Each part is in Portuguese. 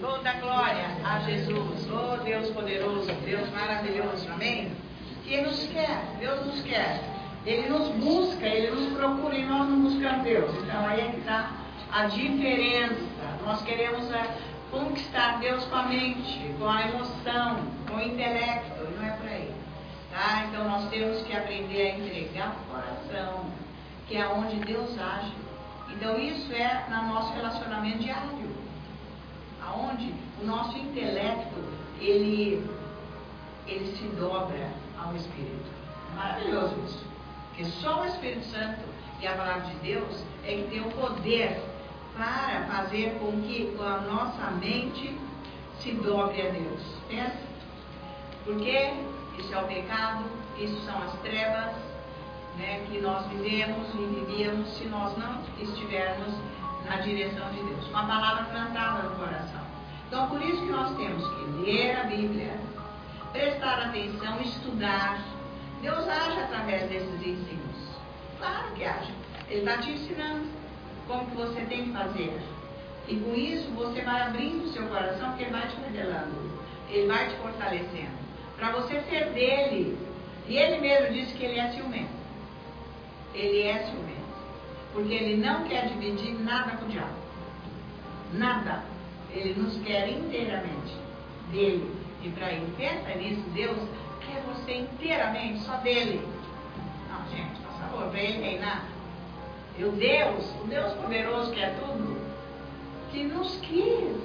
Toda glória a Jesus, oh Deus poderoso, Deus maravilhoso, amém? Que Ele nos quer, Deus nos quer. Ele nos busca, Ele nos procura e nós não buscamos Deus. Então aí é que está a diferença. Nós queremos conquistar Deus com a mente, com a emoção, com o intelecto, e não é por aí. Tá? Então nós temos que aprender a entregar o coração, que é onde Deus age. Então isso é no nosso relacionamento diário, aonde o nosso intelecto ele se dobra ao Espírito. É maravilhoso isso, porque só o Espírito Santo e a palavra de Deus é que tem o poder para fazer com que a nossa mente se dobre a Deus. Pensa? Porque isso é o pecado, isso são as trevas, né, que nós vivemos e vivíamos se nós não estivermos na direção de Deus, com a palavra plantada no coração. Então, por isso que nós temos que ler a Bíblia, prestar atenção, estudar. Deus age através desses ensinos. Claro que age. Ele está te ensinando como que você tem que fazer. E com isso, você vai abrindo o seu coração, porque Ele vai te revelando. Ele vai te fortalecendo. Para você ser dele. E Ele mesmo disse que Ele é ciumento. Ele é ciumento. Porque Ele não quer dividir nada com o diabo. Nada. Ele nos quer inteiramente dele e para Ele. Pensa nisso, Deus quer você inteiramente, só dele. Não, gente, por favor, para Ele reinar. E o Deus poderoso que é tudo, que nos quis.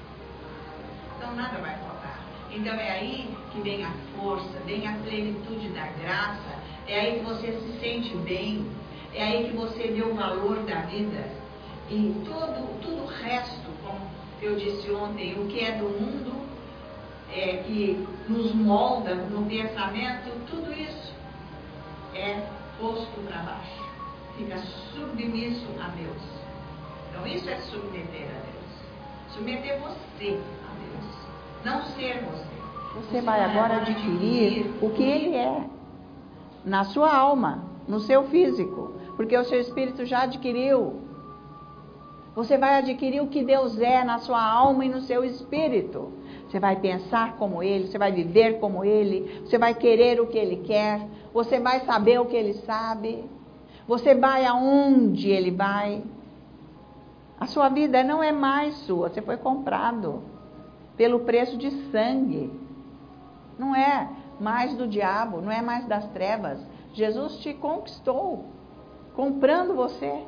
Então nada vai faltar. Então é aí que vem a força, vem a plenitude da graça. É aí que você se sente bem. É aí que você vê o valor da vida. E tudo o resto, como eu disse ontem, o que é do mundo, que nos molda no pensamento, tudo isso é posto para baixo. Fica submisso a Deus. Então isso é submeter a Deus. Submeter você a Deus. Não ser você. Você vai agora adquirir o que Ele é. Na sua alma, no seu físico. Porque o seu espírito já adquiriu. Você vai adquirir o que Deus é na sua alma e no seu espírito. Você vai pensar como Ele, você vai viver como Ele, você vai querer o que Ele quer, você vai saber o que Ele sabe, você vai aonde Ele vai. A sua vida não é mais sua, você foi comprado pelo preço de sangue. Não é mais do diabo, não é mais das trevas. Jesus te conquistou, comprando você.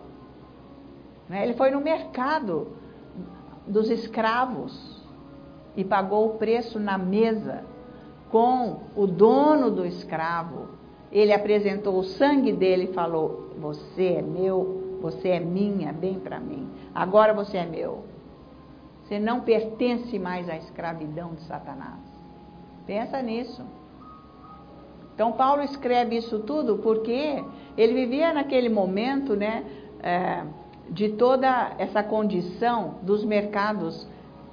Ele foi no mercado dos escravos e pagou o preço na mesa com o dono do escravo. Ele apresentou o sangue dele e falou: você é meu, você é minha, vem para mim. Agora você é meu. Você não pertence mais à escravidão de Satanás. Pensa nisso. Então Paulo escreve isso tudo porque ele vivia naquele momento, né, de toda essa condição dos mercados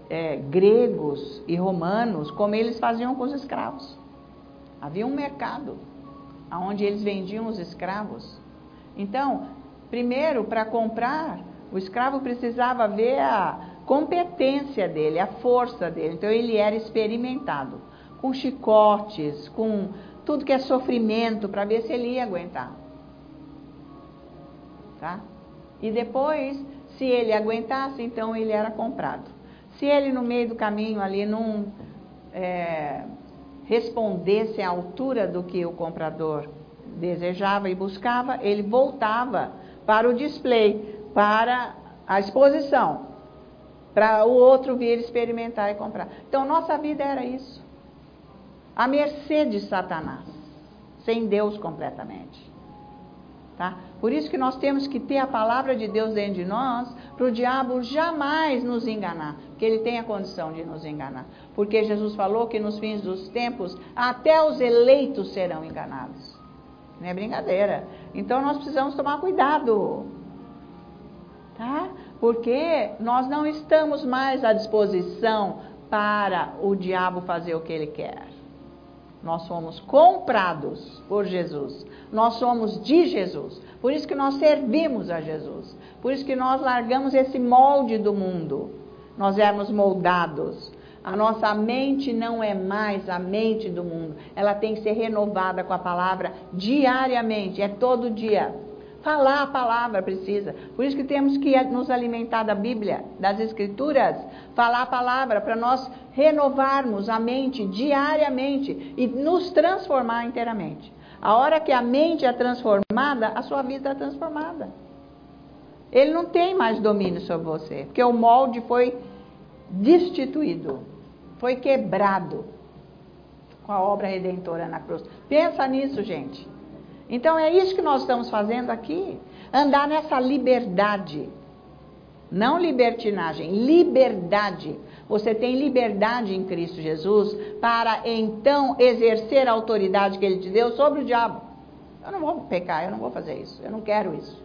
gregos e romanos, como eles faziam com os escravos. Havia um mercado onde eles vendiam os escravos. Então, primeiro, para comprar, o escravo precisava ver a competência dele, a força dele. Então, ele era experimentado com chicotes, com tudo que é sofrimento, para ver se ele ia aguentar. Tá? E depois, se ele aguentasse, então ele era comprado. Se ele no meio do caminho ali não respondesse à altura do que o comprador desejava e buscava, ele voltava para o display, para a exposição, para o outro vir experimentar e comprar. Então nossa vida era isso, à mercê de Satanás, sem Deus completamente. Tá? Por isso que nós temos que ter a palavra de Deus dentro de nós, para o diabo jamais nos enganar, porque ele tem a condição de nos enganar. Porque Jesus falou que nos fins dos tempos, até os eleitos serão enganados. Não é brincadeira. Então nós precisamos tomar cuidado. Tá? Porque nós não estamos mais à disposição para o diabo fazer o que ele quer. Nós somos comprados por Jesus. Nós somos de Jesus. Por isso que nós servimos a Jesus. Por isso que nós largamos esse molde do mundo. nós éramos moldados. A nossa mente não é mais a mente do mundo. Ela tem que ser renovada com a palavra diariamente, é todo dia. Falar a palavra precisa. Por isso que temos que nos alimentar da Bíblia, das Escrituras. Falar a palavra para nós renovarmos a mente diariamente e nos transformar inteiramente. A hora que a mente é transformada, a sua vida é transformada. Ele não tem mais domínio sobre você, porque o molde foi destituído, foi quebrado com a obra redentora na cruz. Pensa nisso, gente. Então é isso que nós estamos fazendo aqui, andar nessa liberdade, não libertinagem, liberdade. Você tem liberdade em Cristo Jesus para então exercer a autoridade que Ele te deu sobre o diabo. Eu não vou pecar, eu não vou fazer isso, eu não quero isso.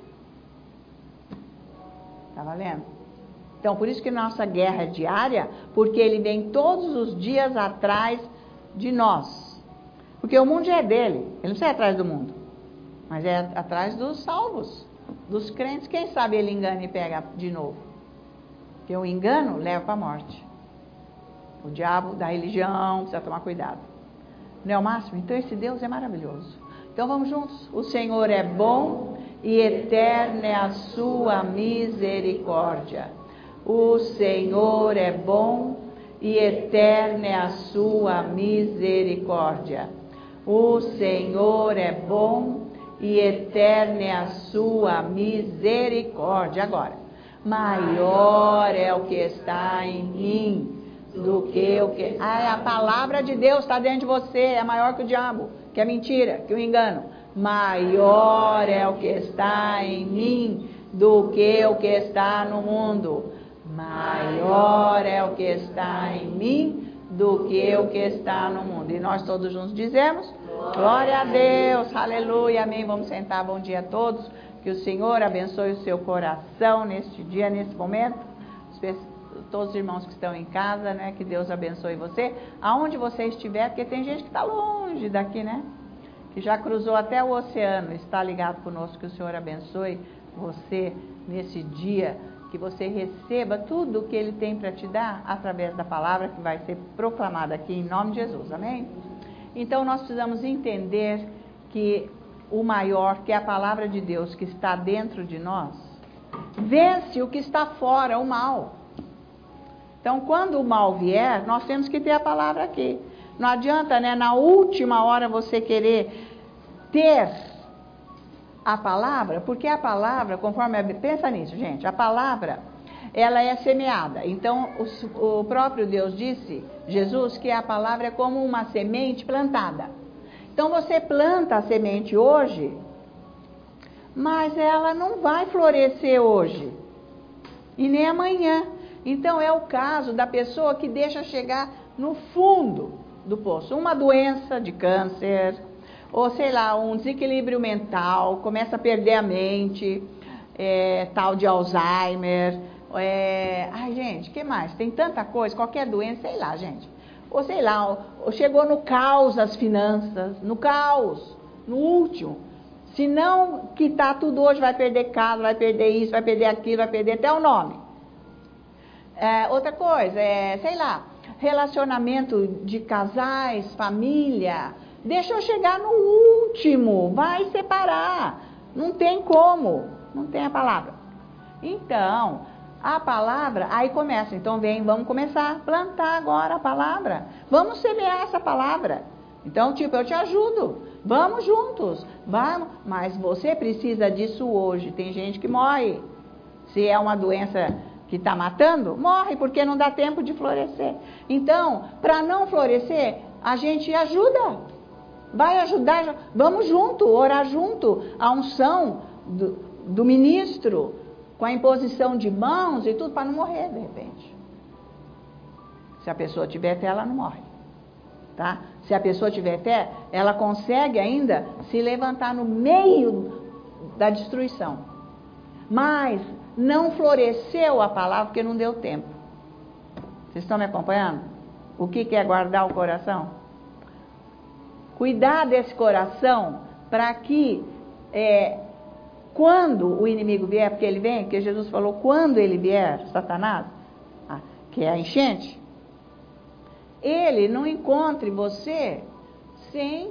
Tá valendo? Então por isso que nossa guerra é diária, porque Ele vem todos os dias atrás de nós. Porque o mundo já é dele, Ele não sai atrás do mundo. Mas é atrás dos salvos, dos crentes. Quem sabe ele engana e pega de novo. Porque o engano leva para a morte. O diabo da religião, precisa tomar cuidado. Não é o máximo? Então esse Deus é maravilhoso. Então vamos juntos. O Senhor é bom e eterna é a sua misericórdia. O Senhor é bom e eterna é a sua misericórdia. O Senhor é bom e eterna é a sua misericórdia. Agora, maior é o que está em mim do que o que... a palavra de Deus está dentro de você, é maior que o diabo, que a mentira, que o engano. Maior é o que está em mim do que o que está no mundo. Maior é o que está em mim do que o que está no mundo. E nós todos juntos dizemos... Glória a Deus, aleluia, amém. Vamos sentar, bom dia a todos. Que o Senhor abençoe o seu coração neste dia, nesse momento. Todos os irmãos que estão em casa, né? Que Deus abençoe você. Aonde você estiver, porque tem gente que está longe daqui, né? Que já cruzou até o oceano, está ligado conosco. Que o Senhor abençoe você nesse dia. Que você receba tudo o que Ele tem para te dar através da palavra que vai ser proclamada aqui em nome de Jesus, amém? Então nós precisamos entender que o maior, que é a palavra de Deus que está dentro de nós, vence o que está fora, o mal. Então quando o mal vier, nós temos que ter a palavra aqui. Não adianta, né, na última hora você querer ter a palavra, porque a palavra, conforme... Pensa nisso, gente, a palavra... ela é semeada. Então, o próprio Deus disse, Jesus, que a palavra é como uma semente plantada. Então, você planta a semente hoje, mas ela não vai florescer hoje, e nem amanhã. Então, é o caso da pessoa que deixa chegar no fundo do poço. Uma doença de câncer, ou sei lá, um desequilíbrio mental, começa a perder a mente, tal de Alzheimer... ai gente, o que mais? Tem tanta coisa, qualquer doença, sei lá, gente. Ou sei lá, chegou no caos as finanças, no caos, no último. Se não quitar tudo hoje, vai perder casa, vai perder isso, vai perder aquilo, vai perder até o nome. Outra coisa, sei lá, relacionamento de casais, família. Deixa eu chegar no último, vai separar. Não tem como, não tem a palavra. Então... a palavra, aí começa, então vamos começar a plantar agora a palavra, vamos semear essa palavra, então tipo, eu te ajudo, vamos juntos, vamos, mas você precisa disso hoje, tem gente que morre, se é uma doença que está matando, morre, porque não dá tempo de florescer, então, para não florescer, a gente ajuda, vai ajudar, vamos junto, orar junto, a unção do ministro, com a imposição de mãos e tudo, para não morrer de repente. Se a pessoa tiver fé, ela não morre. Tá? Se a pessoa tiver fé, ela consegue ainda se levantar no meio da destruição. Mas não floresceu a palavra porque não deu tempo. Vocês estão me acompanhando? O que é guardar o coração? Cuidar desse coração para que... quando o inimigo vier, porque ele vem, porque Jesus falou, quando ele vier, Satanás, que é a enchente, ele não encontre você sem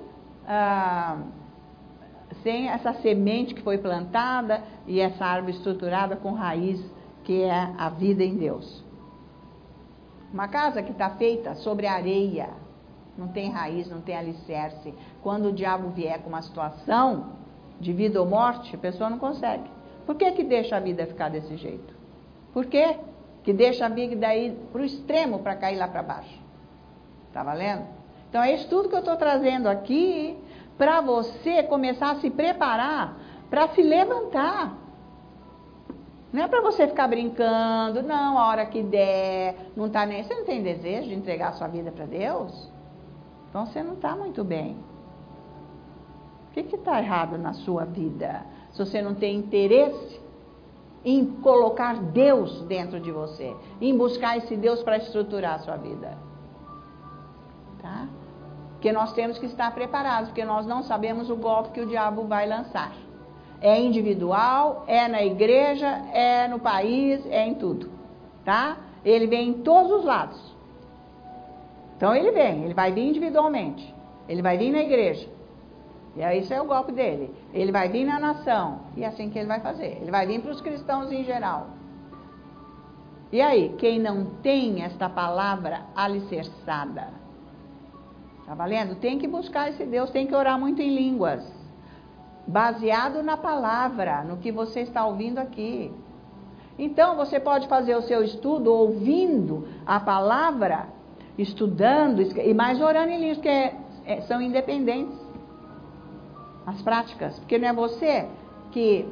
essa semente que foi plantada e essa árvore estruturada com raiz, que é a vida em Deus. Uma casa que está feita sobre areia, não tem raiz, não tem alicerce. Quando o diabo vier com uma situação de vida ou morte, a pessoa não consegue. Por que que deixa a vida ficar desse jeito? Por quê? Que deixa a vida ir para o extremo para cair lá para baixo. Tá valendo? Então é isso tudo que eu estou trazendo aqui para você começar a se preparar para se levantar. Não é para você ficar brincando, não, a hora que der, não tá nem. Você não tem desejo de entregar a sua vida para Deus? Então você não está muito bem. O que está errado na sua vida? Se você não tem interesse em colocar Deus dentro de você, em buscar esse Deus para estruturar a sua vida. Tá? Porque nós temos que estar preparados, porque nós não sabemos o golpe que o diabo vai lançar. É individual, é na igreja, é no país, é em tudo. Tá? Ele vem em todos os lados. Então ele vai vir individualmente. Ele vai vir na igreja. E aí isso é o golpe dele. Ele vai vir na nação. E é assim que ele vai fazer. Ele vai vir para os cristãos em geral. E aí, quem não tem esta palavra alicerçada, tá valendo? Tem que buscar esse Deus, tem que orar muito em línguas. Baseado na palavra, no que você está ouvindo aqui. Então, você pode fazer o seu estudo ouvindo a palavra, estudando, e mais orando em línguas, porque são independentes as práticas. Porque não é você que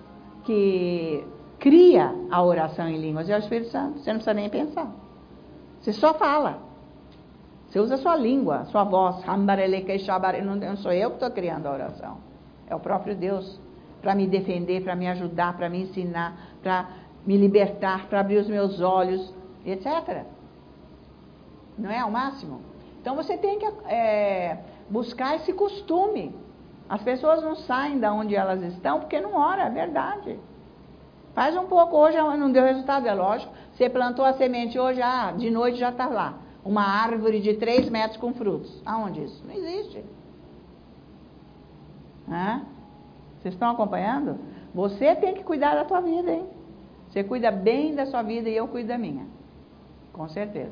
cria a oração em línguas, é o Espírito Santo. Você não precisa nem pensar. Você só fala. Você usa a sua língua, a sua voz. Não sou eu que estou criando a oração. É o próprio Deus, para me defender, para me ajudar, para me ensinar, para me libertar, para abrir os meus olhos, etc. Não é o máximo? Então você tem que buscar esse costume. As pessoas não saem da onde elas estão porque não oram, é verdade. Faz um pouco, hoje não deu resultado, é lógico. Você plantou a semente hoje, de noite já está lá. Uma árvore de 3 metros com frutos. Aonde isso? Não existe. Vocês estão acompanhando? Você tem que cuidar da tua vida, hein? Você cuida bem da sua vida e eu cuido da minha. Com certeza.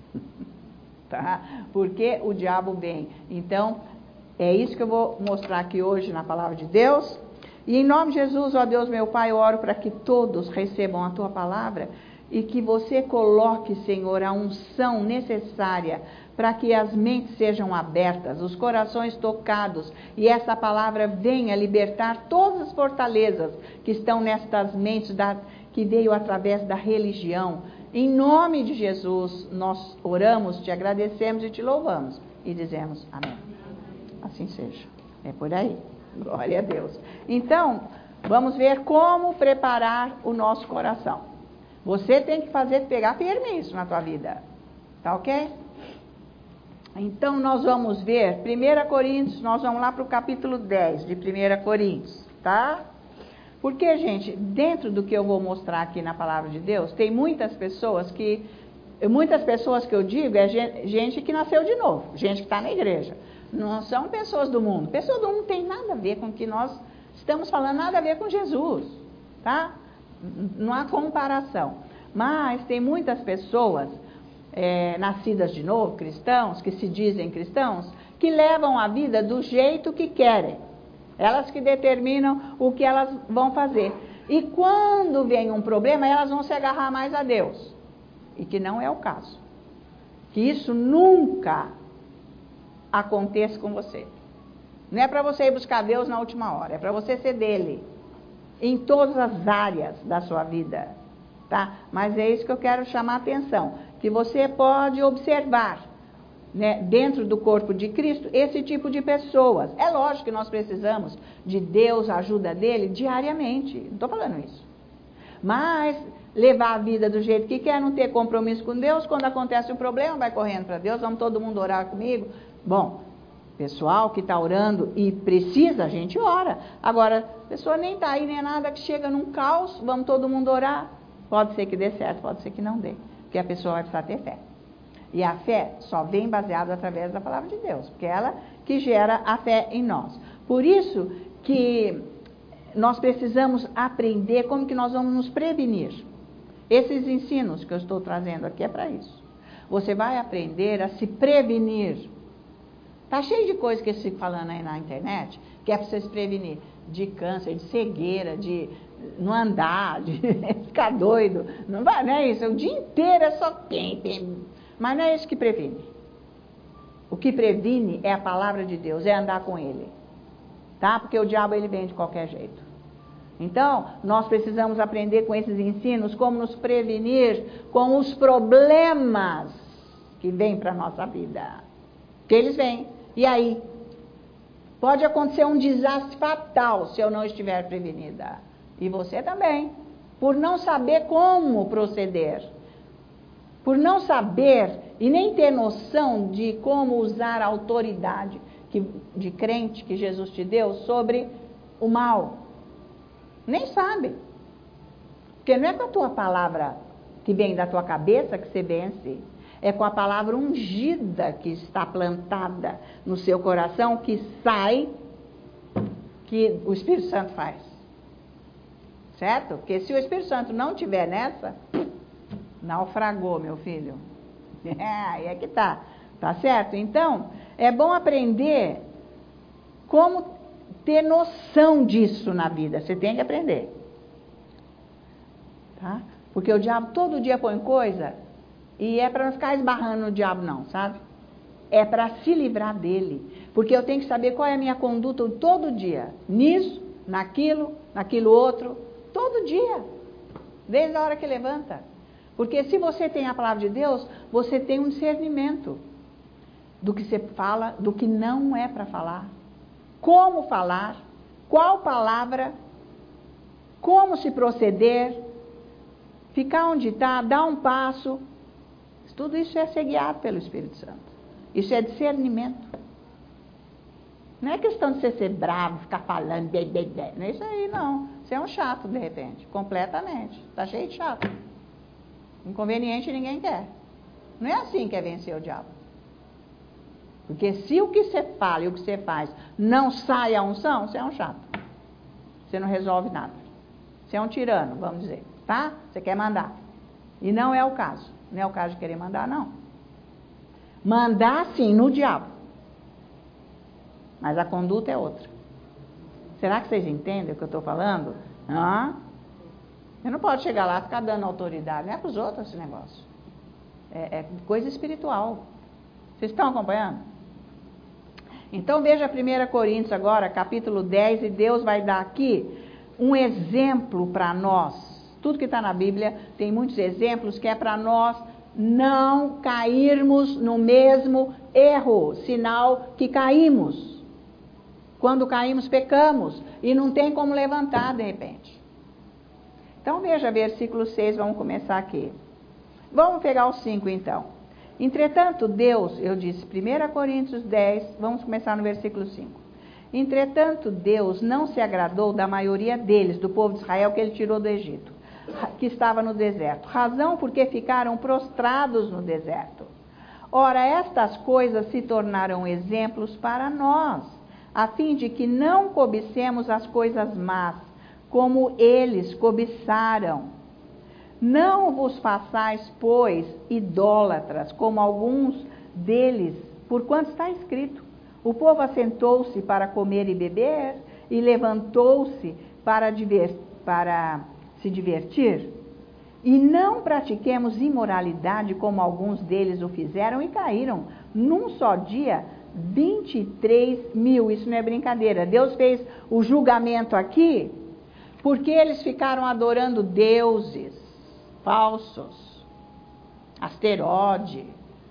Tá? Porque o diabo vem. Então, é isso que eu vou mostrar aqui hoje na palavra de Deus. E em nome de Jesus, ó Deus meu Pai, eu oro para que todos recebam a tua palavra e que você coloque, Senhor, a unção necessária para que as mentes sejam abertas, os corações tocados e essa palavra venha libertar todas as fortalezas que estão nestas mentes que veio através da religião. Em nome de Jesus, nós oramos, te agradecemos e te louvamos e dizemos amém. Assim seja. É por aí. Glória a Deus. Então, vamos ver como preparar o nosso coração. Você tem que pegar firme isso na tua vida. Tá ok? Então, nós vamos ver 1 Coríntios, nós vamos lá para o capítulo 10 de 1 Coríntios, tá? Porque, gente, dentro do que eu vou mostrar aqui na palavra de Deus, tem muitas pessoas que eu digo, é gente que nasceu de novo, gente que está na igreja. Não são pessoas do mundo. Pessoas do mundo não tem nada a ver com o que nós estamos falando, nada a ver com Jesus, tá? Não há comparação. Mas tem muitas pessoas nascidas de novo, cristãos, que se dizem cristãos, que levam a vida do jeito que querem. Elas que determinam o que elas vão fazer. E quando vem um problema, elas vão se agarrar mais a Deus. E que não é o caso. Que isso nunca aconteça com você. Não é para você ir buscar Deus na última hora, é para você ser dele em todas as áreas da sua vida, tá? Mas é isso que eu quero chamar a atenção, que você pode observar, né, dentro do corpo de Cristo, esse tipo de pessoas. É lógico que nós precisamos de Deus, a ajuda dele, diariamente, não estou falando isso. Mas levar a vida do jeito que quer, não ter compromisso com Deus, quando acontece um problema, vai correndo para Deus, vamos todo mundo orar comigo. Bom, pessoal que está orando e precisa, a gente ora. Agora, a pessoa nem está aí, nem nada, que chega num caos, vamos todo mundo orar. Pode ser que dê certo, pode ser que não dê. Porque a pessoa vai precisar ter fé. E a fé só vem baseada através da palavra de Deus, porque é ela que gera a fé em nós. Por isso que nós precisamos aprender como que nós vamos nos prevenir. Esses ensinos que eu estou trazendo aqui é para isso. Você vai aprender a se prevenir. Tá cheio de coisas que eles ficam falando aí na internet, que é para você se prevenir de câncer, de cegueira, de não andar, de ficar doido. Não vai, não é isso. O dia inteiro é só tem. Mas não é isso que previne. O que previne é a palavra de Deus, é andar com Ele. Tá? Porque o diabo ele vem de qualquer jeito. Então, nós precisamos aprender com esses ensinos como nos prevenir com os problemas que vêm para a nossa vida. Que eles vêm. E aí? Pode acontecer um desastre fatal se eu não estiver prevenida. E você também. Por não saber como proceder. Por não saber e nem ter noção de como usar a autoridade de crente que Jesus te deu sobre o mal. Nem sabe. Porque não é com a tua palavra que vem da tua cabeça que você vence. É com a palavra ungida que está plantada no seu coração, que sai, que o Espírito Santo faz. Certo? Porque se o Espírito Santo não estiver nessa, naufragou, meu filho. Aí é que tá. Tá certo? Então, é bom aprender como ter noção disso na vida. Você tem que aprender. Tá? Porque o diabo todo dia põe coisa, e é para não ficar esbarrando no diabo não, sabe? É para se livrar dele. Porque eu tenho que saber qual é a minha conduta todo dia. Nisso, naquilo outro, todo dia. Desde a hora que levanta. Porque se você tem a palavra de Deus, você tem um discernimento do que você fala, do que não é para falar. Como falar, qual palavra, como se proceder, ficar onde está, dar um passo. Tudo isso é ser guiado pelo Espírito Santo. Isso é discernimento. Não é questão de você ser bravo, ficar falando, não é isso aí não. Você é um chato de repente, completamente. Está cheio de chato. Inconveniente ninguém quer. Não é assim que é vencer o diabo. Porque se o que você fala e o que você faz não sai a unção, você é um chato. Você não resolve nada. Você é um tirano, vamos dizer. Tá? Você quer mandar. E não é o caso. Não é o caso de querer mandar, não. Mandar, sim, no diabo. Mas a conduta é outra. Será que vocês entendem o que eu estou falando? Você não pode chegar lá e ficar dando autoridade. Não é para os outros esse negócio. É coisa espiritual. Vocês estão acompanhando? Então veja 1 Coríntios agora, capítulo 10, e Deus vai dar aqui um exemplo para nós. Tudo que está na Bíblia tem muitos exemplos que é para nós não cairmos no mesmo erro, sinal que caímos. Quando caímos, pecamos e não tem como levantar de repente. Então veja versículo 6, vamos começar aqui. Vamos pegar o 5 então. Entretanto Deus, eu disse 1 Coríntios 10, vamos começar no versículo 5. Entretanto Deus não se agradou da maioria deles, do povo de Israel que ele tirou do Egito, que estava no deserto. Razão porque ficaram prostrados no deserto. Ora, estas coisas se tornaram exemplos para nós, a fim de que não cobicemos as coisas más, como eles cobiçaram. Não vos façais, pois, idólatras, como alguns deles, porquanto está escrito: o povo assentou-se para comer e beber, e levantou-se para se divertir. E não pratiquemos imoralidade, como alguns deles o fizeram e caíram. Num só dia, 23 mil. Isso não é brincadeira. Deus fez o julgamento aqui, porque eles ficaram adorando deuses falsos, Asteroide,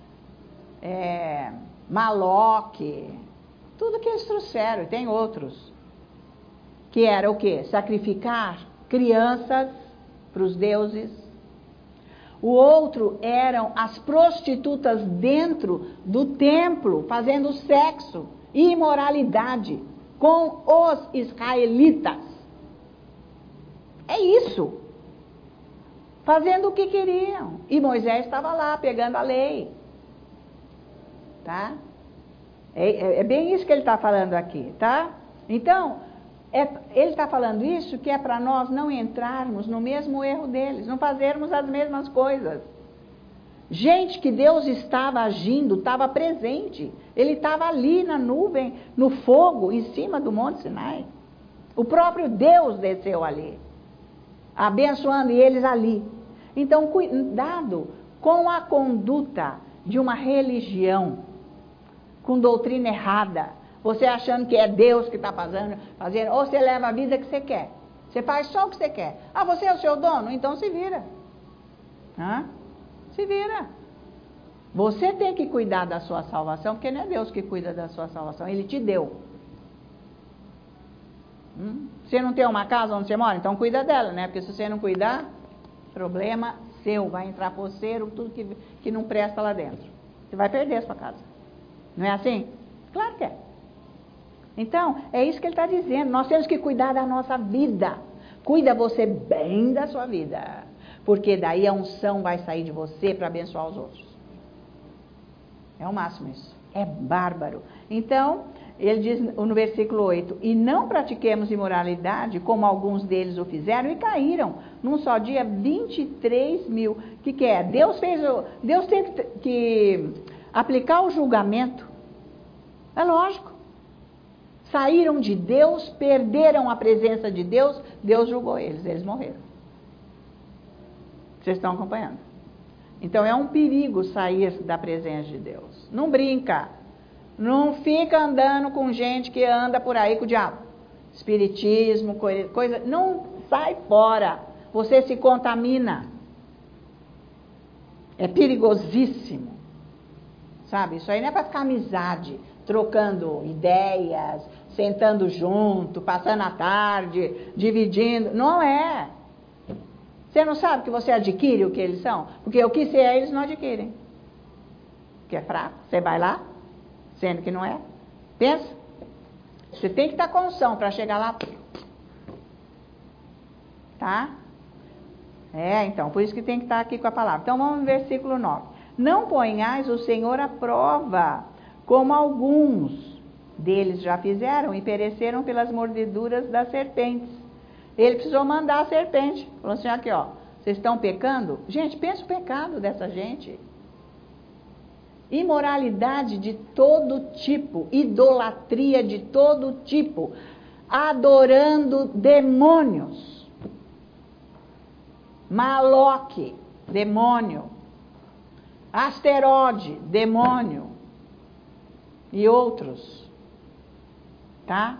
Maloque, tudo que eles trouxeram, e tem outros, que era o quê? Sacrificar crianças para os deuses. O outro eram as prostitutas dentro do templo, fazendo sexo, imoralidade com os israelitas. É isso. fazendo o que queriam. E Moisés estava lá, pegando a lei. Tá? É bem isso que ele está falando aqui, tá? Então, ele está falando isso que é para nós não entrarmos no mesmo erro deles, não fazermos as mesmas coisas. Gente que Deus estava agindo, estava presente. Ele estava ali na nuvem, no fogo, em cima do Monte Sinai. O próprio Deus desceu ali, abençoando eles ali. Então, cuidado com a conduta de uma religião com doutrina errada. Você achando que é Deus que está fazendo, ou você leva a vida que você quer. Você faz só o que você quer. Ah, você é o seu dono? Então se vira. Se vira. Você tem que cuidar da sua salvação, porque não é Deus que cuida da sua salvação, Ele te deu. Você não tem uma casa onde você mora? Então cuida dela, né? Porque se você não cuidar, problema seu, vai entrar poceiro, tudo que não presta lá dentro. Você vai perder a sua casa. Não é assim? Claro que é. Então, é isso que ele está dizendo. Nós temos que cuidar da nossa vida. Cuida você bem da sua vida. Porque daí a unção vai sair de você para abençoar os outros. É o máximo isso. É bárbaro. Então, ele diz no versículo 8, e não pratiquemos imoralidade, como alguns deles o fizeram, e caíram. Num só dia, 23 mil. O que é? Deus teve que aplicar o julgamento. É lógico. Saíram de Deus, perderam a presença de Deus, Deus julgou eles morreram. Vocês estão acompanhando? Então é um perigo sair da presença de Deus. Não brinca. Não fica andando com gente que anda por aí com o diabo. Espiritismo, coisa. Não sai fora. Você se contamina. É perigosíssimo. Sabe? Isso aí não é para ficar amizade, trocando ideias, sentando junto, passando a tarde, dividindo. Não é. Você não sabe que você adquire o que eles são? Porque o que você é, eles não adquirem. Que é fraco. Você vai lá, sendo que não é. Pensa. Você tem que estar com unção para chegar lá. Tá? Então, por isso que tem que estar aqui com a palavra. Então, vamos no versículo 9. Não ponhais o Senhor à prova, como alguns deles já fizeram e pereceram pelas mordeduras das serpentes. Ele precisou mandar a serpente. Falou assim, aqui ó, vocês estão pecando? Gente, pensa o pecado dessa gente. Imoralidade de todo tipo, idolatria de todo tipo, adorando demônios. Maloque, demônio. Asteroide, demônio. E outros. Tá?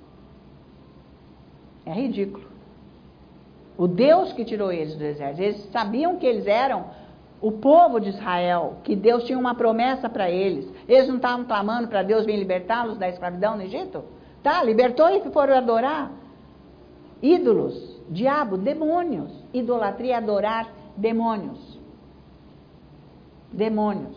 É ridículo. O Deus que tirou eles do exército, eles sabiam que eles eram o povo de Israel, que Deus tinha uma promessa para eles. Eles não estavam clamando para Deus vir libertá-los da escravidão no Egito? Tá, libertou e foram adorar ídolos, diabo, demônios. Idolatria é adorar demônios. Demônios.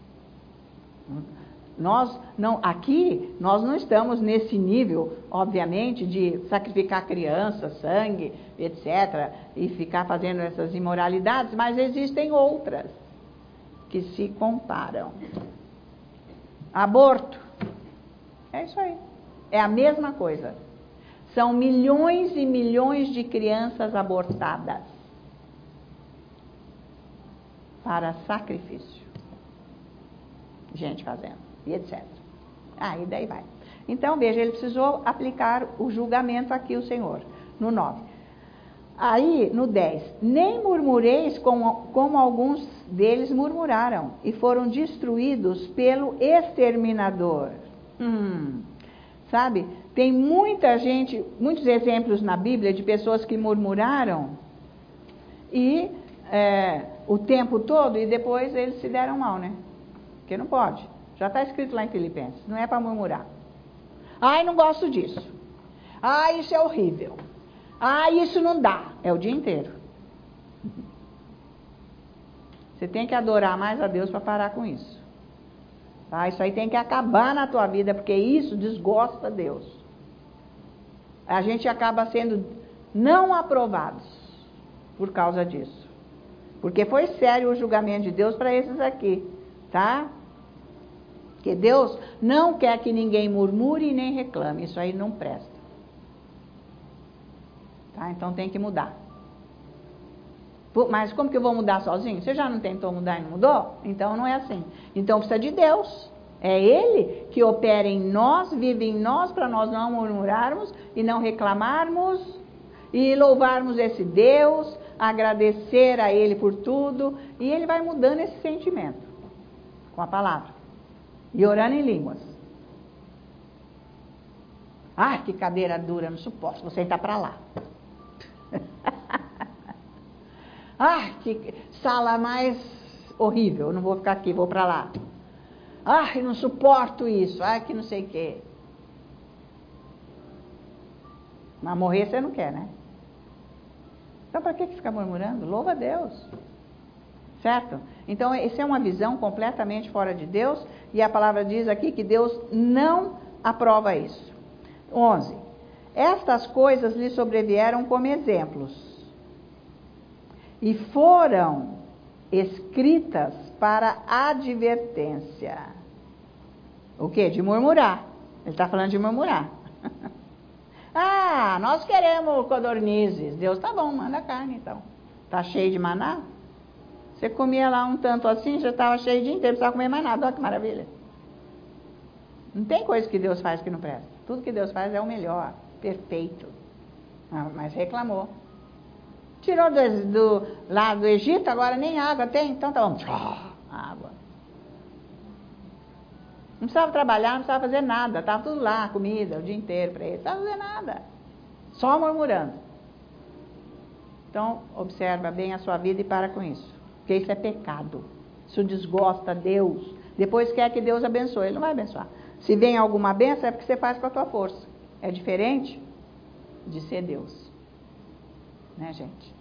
Aqui nós não estamos nesse nível, obviamente, de sacrificar crianças, sangue, etc., e ficar fazendo essas imoralidades, mas existem outras que se comparam. Aborto. É isso aí. É a mesma coisa. São milhões e milhões de crianças abortadas para sacrifício. Gente fazendo, e etc. E daí vai. Então, veja, ele precisou aplicar o julgamento aqui, o Senhor, no 9. Aí, no 10, nem murmureis como alguns deles murmuraram, e foram destruídos pelo exterminador. Sabe, tem muita gente, muitos exemplos na Bíblia de pessoas que murmuraram, e o tempo todo, e depois eles se deram mal, né? Porque não pode. Já está escrito lá em Filipenses, não é para murmurar. Não gosto disso. Isso é horrível. Isso não dá. É o dia inteiro. Você tem que adorar mais a Deus para parar com isso. Isso aí tem que acabar na tua vida, porque isso desgosta a Deus. A gente acaba sendo não aprovados por causa disso. Porque foi sério o julgamento de Deus para esses aqui, tá? Porque Deus não quer que ninguém murmure e nem reclame. Isso aí não presta. Tá? Então tem que mudar. Mas como que eu vou mudar sozinho? Você já não tentou mudar e não mudou? Então não é assim. Então precisa de Deus. É Ele que opera em nós, vive em nós, para nós não murmurarmos e não reclamarmos e louvarmos esse Deus, agradecer a Ele por tudo. E Ele vai mudando esse sentimento com a palavra. E orando em línguas. Ah, que cadeira dura, não suporto, vou sentar para lá. Ah, que sala mais horrível, não vou ficar aqui, vou para lá. Ah, eu não suporto isso, ah, que não sei o quê. Mas morrer você não quer, né? Então para que ficar murmurando? Louva a Deus. Certo? Então, essa é uma visão completamente fora de Deus, e a palavra diz aqui que Deus não aprova isso. 11. Estas coisas lhe sobrevieram como exemplos, e foram escritas para advertência. O quê? De murmurar. Ele está falando de murmurar. Ah, nós queremos codornizes. Deus, tá bom, manda carne então. Tá cheio de maná? Você comia lá um tanto assim, já estava cheio o dia inteiro, não precisava comer mais nada. Olha que maravilha. Não tem coisa que Deus faz que não presta. Tudo que Deus faz é o melhor, perfeito. Mas reclamou. Tirou lá do Egito, agora nem água tem, então tá bom. Água. Não precisava trabalhar, não precisava fazer nada. Estava tudo lá, comida, o dia inteiro para ele. Não precisava fazer nada. Só murmurando. Então, observa bem a sua vida e para com isso. Porque isso é pecado. Isso desgosta a Deus. Depois quer que Deus abençoe. Ele não vai abençoar. Se vem alguma bênção, é porque você faz com a tua força. É diferente de ser Deus. Né, gente?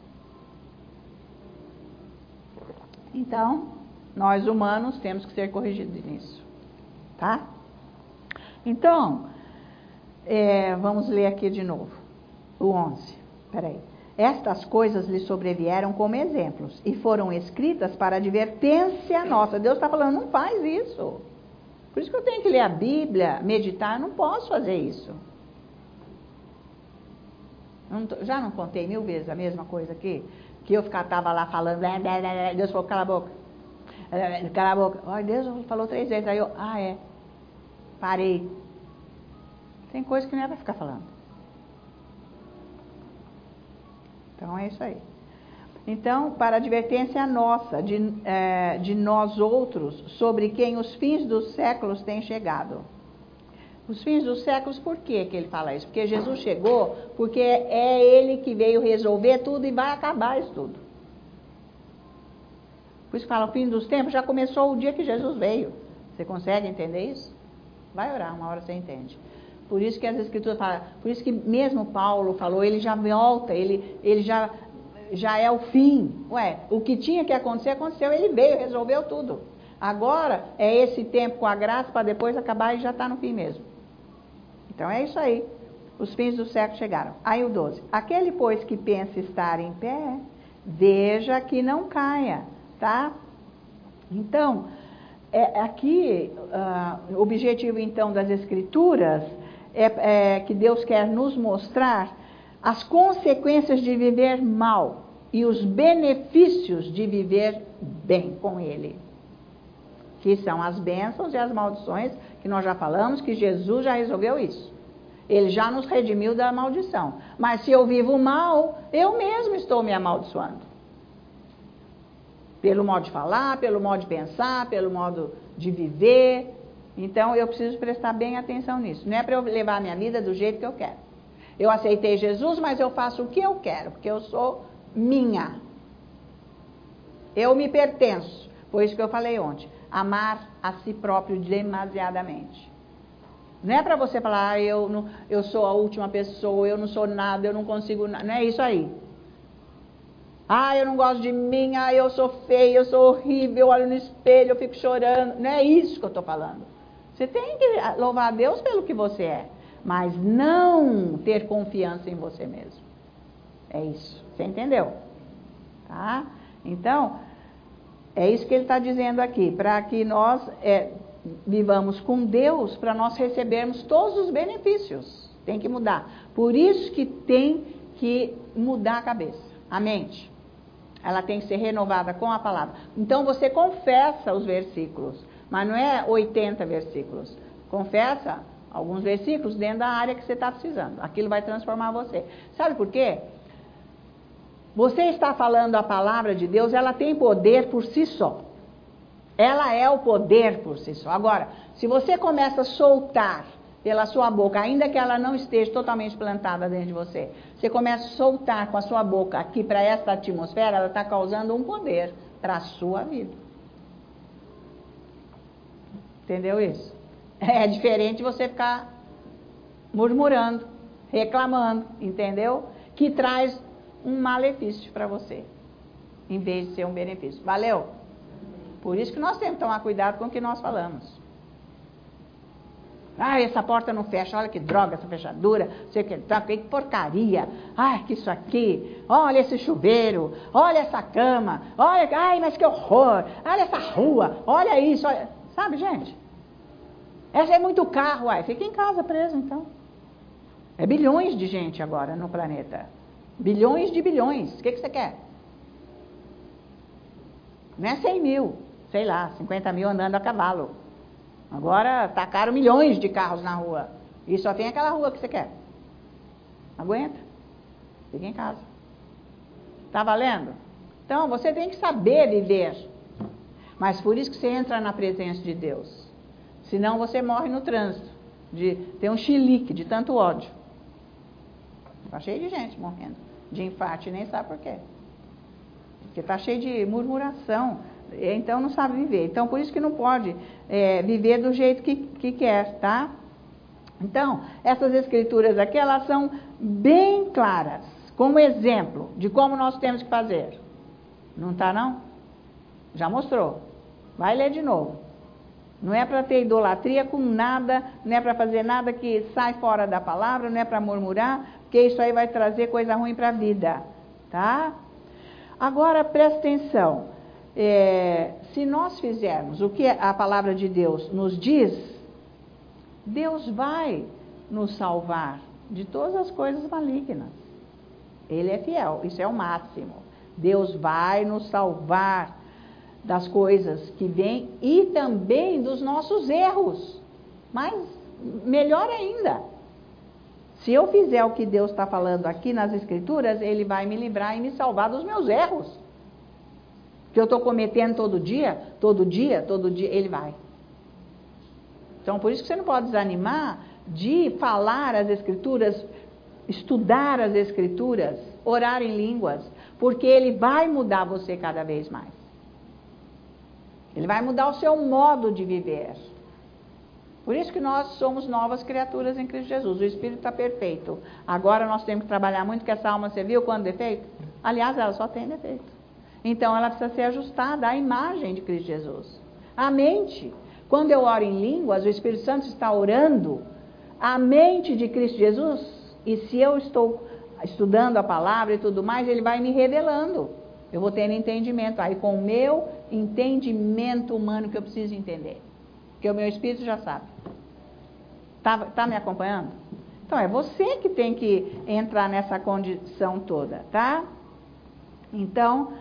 Então, nós humanos temos que ser corrigidos nisso. Tá? Então, vamos ler aqui de novo. O 11. Peraí. Estas coisas lhe sobrevieram como exemplos e foram escritas para advertência nossa. Deus está falando, não faz isso. Por isso que eu tenho que ler a Bíblia, meditar, eu não posso fazer isso. Já não contei 1000 vezes a mesma coisa aqui? Que eu estava lá falando, Deus falou, cala a boca. Cala a boca. Ai, Deus falou 3 vezes. Aí eu, parei. Tem coisa que não é para ficar falando. Então, é isso aí. Então, para advertência nossa, de nós outros, sobre quem os fins dos séculos têm chegado. Os fins dos séculos, por que ele fala isso? Porque Jesus chegou, porque é Ele que veio resolver tudo e vai acabar isso tudo. Por isso que fala, o fim dos tempos já começou o dia que Jesus veio. Você consegue entender isso? Vai orar, uma hora você entende. Por isso que as Escrituras falam, por isso que mesmo Paulo falou, ele já volta, ele já é o fim. O que tinha que acontecer, aconteceu, ele veio, resolveu tudo. Agora é esse tempo com a graça para depois acabar e já está no fim mesmo. Então é isso aí. Os fins do século chegaram. Aí o 12. Aquele, pois, que pensa estar em pé, veja que não caia, tá? Então, aqui, o objetivo então das Escrituras é que Deus quer nos mostrar as consequências de viver mal e os benefícios de viver bem com Ele. Que são as bênçãos e as maldições, que nós já falamos, que Jesus já resolveu isso. Ele já nos redimiu da maldição. Mas se eu vivo mal, eu mesmo estou me amaldiçoando. Pelo modo de falar, pelo modo de pensar, pelo modo de viver. Então, eu preciso prestar bem atenção nisso. Não é para eu levar a minha vida do jeito que eu quero. Eu aceitei Jesus, mas eu faço o que eu quero, porque eu sou minha. Eu me pertenço. Foi isso que eu falei ontem. Amar a si próprio demasiadamente. Não é para você falar, eu sou a última pessoa, eu não sou nada, eu não consigo nada. Não é isso aí. Eu não gosto de mim, eu sou feia, eu sou horrível, eu olho no espelho, eu fico chorando. Não é isso que eu estou falando. Você tem que louvar a Deus pelo que você é, mas não ter confiança em você mesmo. É isso. Você entendeu? Tá? Então, é isso que ele está dizendo aqui, para que nós vivamos com Deus, para nós recebermos todos os benefícios. Tem que mudar. Por isso que tem que mudar a cabeça, a mente. Ela tem que ser renovada com a palavra. Então você confessa os versículos, mas não é 80 versículos. Confessa alguns versículos dentro da área que você está precisando. Aquilo vai transformar você. Sabe por quê? Você está falando a palavra de Deus, ela tem poder por si só. Ela é o poder por si só. Agora, se você começa a soltar pela sua boca, ainda que ela não esteja totalmente plantada dentro de você, você começa a soltar com a sua boca aqui para esta atmosfera, ela está causando um poder para a sua vida. Entendeu isso? É diferente de você ficar murmurando, reclamando, entendeu? Que traz um malefício para você, em vez de ser um benefício. Valeu? Por isso que nós temos que tomar cuidado com o que nós falamos. Ah, essa porta não fecha, olha que droga essa fechadura, sei que porcaria, ai, que isso aqui, olha esse chuveiro, olha essa cama, olha, ai, mas que horror, olha essa rua, olha isso, olha. Sabe, gente? Essa é muito carro, ai, fica em casa preso, então. É bilhões de gente agora no planeta. Bilhões de bilhões, o que você quer? Não é 100 mil, sei lá, 50 mil andando a cavalo. Agora tacaram milhões de carros na rua. E só tem aquela rua que você quer. Aguenta. Fica em casa. Tá valendo? Então, você tem que saber viver. Mas por isso que você entra na presença de Deus. Senão você morre no trânsito. De ter um chilique de tanto ódio. Tá cheio de gente morrendo. De infarto e nem sabe por quê. Porque tá cheio de murmuração. Então não sabe viver. Então por isso que não pode viver do jeito que quer, tá? Então, essas escrituras aqui, elas são bem claras, como exemplo de como nós temos que fazer. Não tá não? Já mostrou. Vai ler de novo. Não é para ter idolatria com nada, não é para fazer nada que sai fora da palavra, não é para murmurar, porque isso aí vai trazer coisa ruim para a vida, tá? Agora, presta atenção. Se nós fizermos o que a palavra de Deus nos diz, Deus vai nos salvar de todas as coisas malignas. Ele é fiel, isso é o máximo. Deus vai nos salvar das coisas que vêm e também dos nossos erros. Mas melhor ainda, se eu fizer o que Deus está falando aqui nas Escrituras, Ele vai me livrar e me salvar dos meus erros. Que eu estou cometendo todo dia, Ele vai. Então, por isso que você não pode desanimar de falar as Escrituras, estudar as Escrituras, orar em línguas, porque Ele vai mudar você cada vez mais. Ele vai mudar o seu modo de viver. Por isso que nós somos novas criaturas em Cristo Jesus. O Espírito está perfeito. Agora nós temos que trabalhar muito, que essa alma, você viu quando defeito? Aliás, ela só tem defeito. Então, ela precisa ser ajustada à imagem de Cristo Jesus. A mente, quando eu oro em línguas, o Espírito Santo está orando a mente de Cristo Jesus. E se eu estou estudando a palavra e tudo mais, ele vai me revelando. Eu vou tendo entendimento. Aí, com o meu entendimento humano que eu preciso entender. Porque o meu Espírito já sabe. Tá me acompanhando? Então, é você que tem que entrar nessa condição toda, tá? Então,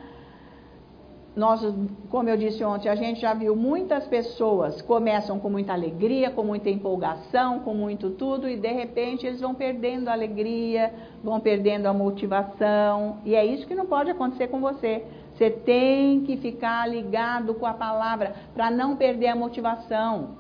nós, como eu disse ontem, a gente já viu muitas pessoas começam com muita alegria, com muita empolgação, com muito tudo, e de repente eles vão perdendo a alegria, vão perdendo a motivação, e é isso que não pode acontecer com você. Você tem que ficar ligado com a palavra, para não perder a motivação.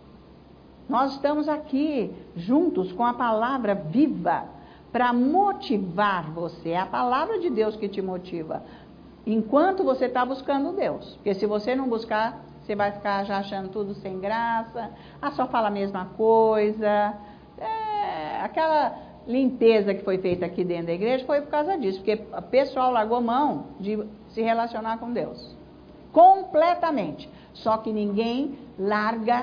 Nós estamos aqui, juntos com a palavra viva, para motivar você. É a palavra de Deus que te motiva. Enquanto você está buscando Deus. Porque se você não buscar, você vai ficar já achando tudo sem graça. Só fala a mesma coisa. Aquela limpeza que foi feita aqui dentro da igreja foi por causa disso. Porque o pessoal largou mão de se relacionar com Deus. Completamente. Só que ninguém larga,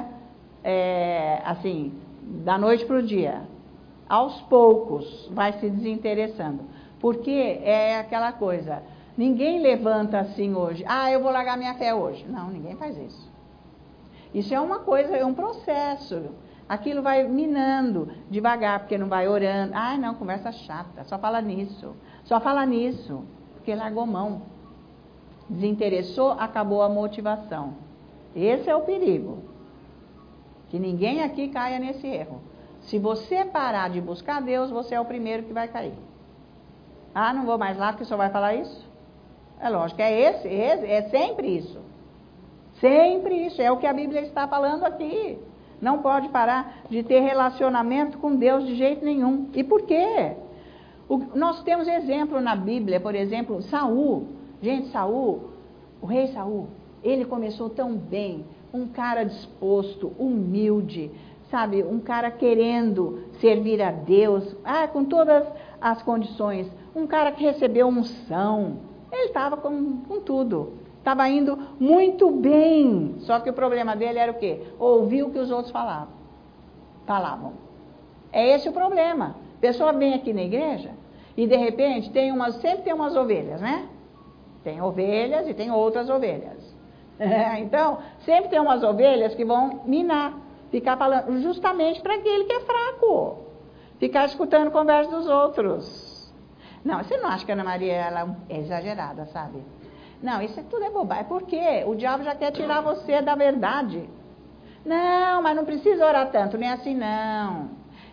assim, da noite para o dia. Aos poucos vai se desinteressando. Porque é aquela coisa... Ninguém levanta assim hoje. Ah, eu vou largar minha fé hoje. Não, ninguém faz isso. Isso é uma coisa, é um processo. Aquilo vai minando devagar, porque não vai orando. Ah, não, conversa chata, só fala nisso. Só fala nisso, porque largou mão. Desinteressou, acabou a motivação. Esse é o perigo. Que ninguém aqui caia nesse erro. Se você parar de buscar Deus, você é o primeiro que vai cair. Ah, não vou mais lá porque só vai falar isso? É lógico, é sempre isso. Sempre isso, é o que a Bíblia está falando aqui. Não pode parar de ter relacionamento com Deus de jeito nenhum. E por quê? Nós temos exemplo na Bíblia, por exemplo, Saul. Gente, Saul, o rei Saul, ele começou tão bem, um cara disposto, humilde, sabe, um cara querendo servir a Deus, com todas as condições, um cara que recebeu unção, ele estava com tudo, estava indo muito bem, só que o problema dele era o quê? Ouvir o que os outros falavam. É esse o problema. A pessoa vem aqui na igreja e de repente sempre tem umas ovelhas, né? Tem ovelhas e tem outras ovelhas. Então, sempre tem umas ovelhas que vão minar, ficar falando justamente para aquele que é fraco, ficar escutando conversa dos outros. Não, você não acha que a Ana Maria ela é exagerada, sabe? Não, isso tudo é bobagem. Por quê? O diabo já quer tirar você da verdade. Não, mas não precisa orar tanto, nem assim não.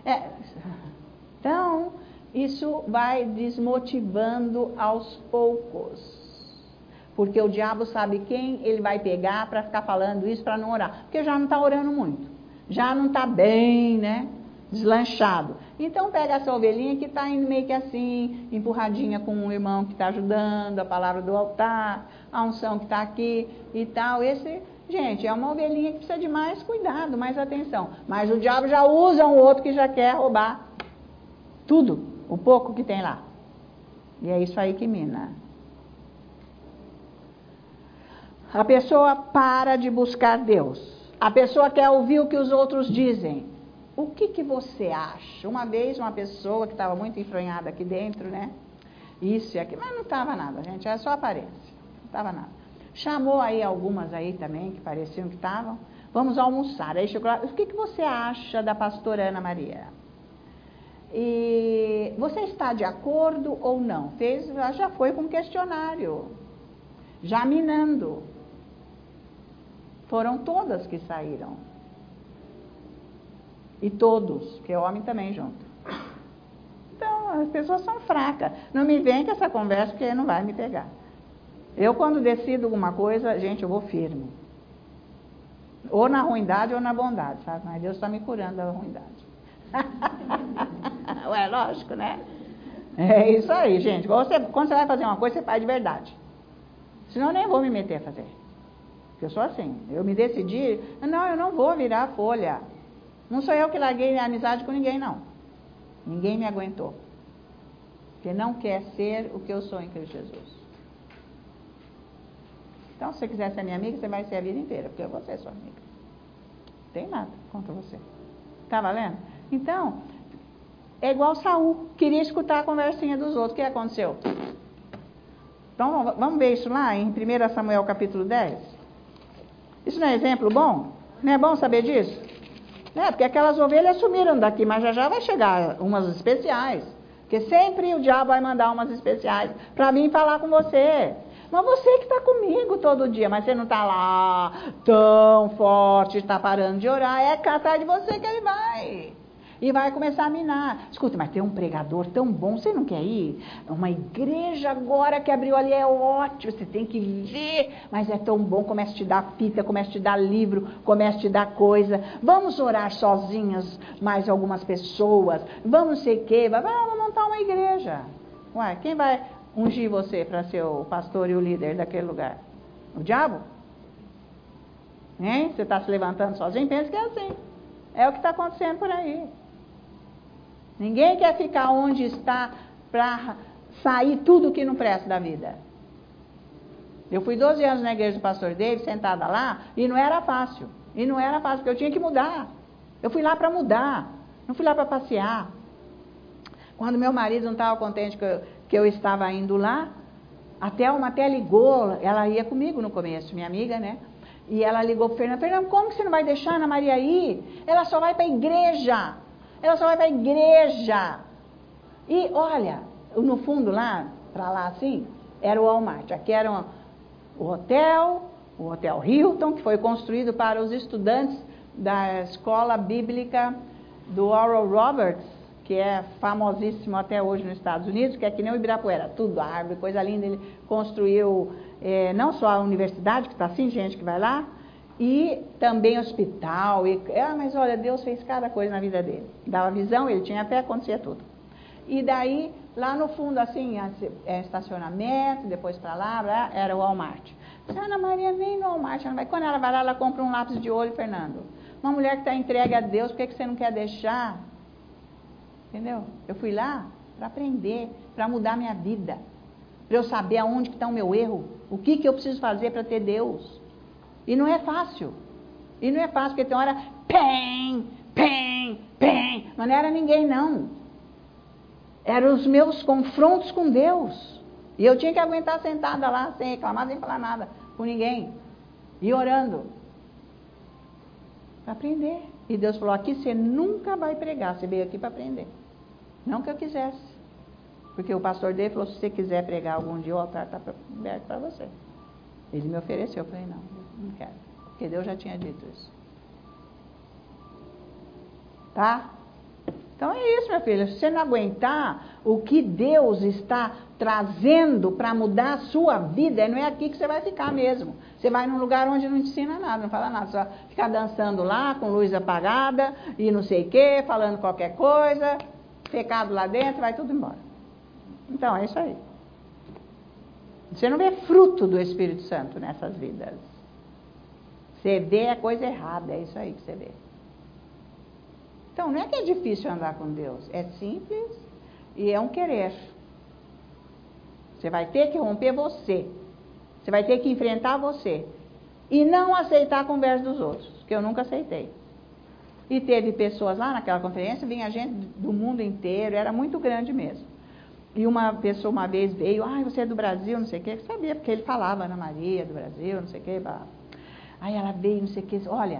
Então, isso vai desmotivando aos poucos. Porque o diabo sabe quem ele vai pegar para ficar falando isso, para não orar. Porque já não está orando muito. Já não está bem, né? Deslanchado. Então pega essa ovelhinha que está indo meio que assim, empurradinha com um irmão que está ajudando, a palavra do altar, a unção que está aqui e tal. Gente, é uma ovelhinha que precisa de mais cuidado, mais atenção. Mas o diabo já usa um outro que já quer roubar tudo, o pouco que tem lá. E é isso aí que mina. A pessoa para de buscar Deus. A pessoa quer ouvir o que os outros dizem. O que você acha? Uma vez uma pessoa que estava muito enfronhada aqui dentro, né? Isso e aquilo, mas não estava nada, gente, era só aparência. Não estava nada. Chamou aí algumas aí também, que pareciam que estavam. Vamos almoçar. Aí chegou lá, o que você acha da pastora Ana Maria? E você está de acordo ou não? Já foi com um questionário. Já minando. Foram todas que saíram. E todos, porque homem também junto. Então, as pessoas são fracas. Não me vem com essa conversa, porque não vai me pegar. Eu, quando decido alguma coisa, gente, eu vou firme. Ou na ruindade ou na bondade, sabe? Mas Deus está me curando da ruindade. Ué, lógico, né? É isso aí, gente. Quando você vai fazer uma coisa, você faz de verdade. Senão eu nem vou me meter a fazer. Porque eu sou assim. Eu me decidi, não, eu não vou virar folha. Não sou eu que larguei a amizade com ninguém, não. Ninguém me aguentou. Porque não quer ser o que eu sou em Cristo Jesus. Então, se você quiser ser minha amiga, você vai ser a vida inteira, porque eu vou ser sua amiga. Não tem nada contra você. Tá valendo? Então, é igual Saul. Queria escutar a conversinha dos outros. O que aconteceu? Então, vamos ver isso lá em 1 Samuel capítulo 10? Isso não é exemplo bom? Não é bom saber disso? Porque aquelas ovelhas sumiram daqui, mas já vai chegar umas especiais. Porque sempre o diabo vai mandar umas especiais para vir falar com você. Mas você que está comigo todo dia, mas você não está lá tão forte, está parando de orar, é atrás de você que ele vai. E vai começar a minar. Escuta, mas tem um pregador tão bom, você não quer ir? Uma igreja agora que abriu ali é ótimo, você tem que ver. Mas é tão bom, começa a te dar fita, começa a te dar livro, começa a te dar coisa. Vamos orar sozinhas, mais algumas pessoas. Vamos sei o quê, vamos montar uma igreja. Ué, quem vai ungir você para ser o pastor e o líder daquele lugar? O diabo? Hein? Você está se levantando sozinho? Pensa que é assim. É o que está acontecendo por aí. Ninguém quer ficar onde está para sair tudo que não presta da vida. Eu fui 12 anos na igreja do pastor David, sentada lá, e não era fácil. E não era fácil, porque eu tinha que mudar. Eu fui lá para mudar, não fui lá para passear. Quando meu marido não estava contente que eu estava indo lá, A Thelma até ligou, ela ia comigo no começo, minha amiga, né? E ela ligou pro Fernando, Fernando, como que você não vai deixar a Ana Maria ir? Ela só vai para a igreja. Ela só vai para a igreja. E olha, no fundo lá, para lá assim, era o Walmart. Aqui era o Hotel Hilton, que foi construído para os estudantes da escola bíblica do Oral Roberts, que é famosíssimo até hoje nos Estados Unidos, que é que nem o Ibirapuera, tudo árvore, coisa linda. Ele construiu não só a universidade, que está assim, gente que vai lá, e também hospital. Mas olha, Deus fez cada coisa na vida dele. Dava visão, ele tinha fé, acontecia tudo. E daí, lá no fundo, assim, estacionamento, depois para lá, era o Walmart. Ana Maria vem no Walmart, quando ela vai lá, ela compra um lápis de olho, Fernando. Uma mulher que está entregue a Deus, por que você não quer deixar? Entendeu? Eu fui lá para aprender, para mudar minha vida, para eu saber aonde que está o meu erro, o que eu preciso fazer para ter Deus. E não é fácil. E não é fácil, porque tem hora, mas não era ninguém, não. Eram os meus confrontos com Deus. E eu tinha que aguentar sentada lá, sem reclamar, sem falar nada com ninguém. E orando. Para aprender. E Deus falou, aqui você nunca vai pregar, você veio aqui para aprender. Não que eu quisesse. Porque o pastor dele falou, se você quiser pregar algum dia, o altar está aberto para você. Ele me ofereceu, eu falei, não quero. Porque Deus já tinha dito isso. Tá? Então é isso, minha filha. Se você não aguentar o que Deus está trazendo para mudar a sua vida, não é aqui que você vai ficar mesmo. Você vai num lugar onde não ensina nada, não fala nada. Só ficar dançando lá, com luz apagada, e não sei o quê, falando qualquer coisa, pecado lá dentro, vai tudo embora. Então, é isso aí. Você não vê fruto do Espírito Santo nessas vidas. Você vê a coisa errada, é isso aí que você vê. Então, não é que é difícil andar com Deus, é simples e é um querer. Você vai ter que romper você. Você vai ter que enfrentar você. E não aceitar a conversa dos outros, que eu nunca aceitei. E teve pessoas lá naquela conferência, vinha gente do mundo inteiro, era muito grande mesmo. E uma pessoa uma vez veio, você é do Brasil, não sei o quê, sabia, porque ele falava, Ana Maria, do Brasil, não sei o quê. Aí ela veio, não sei o quê, olha...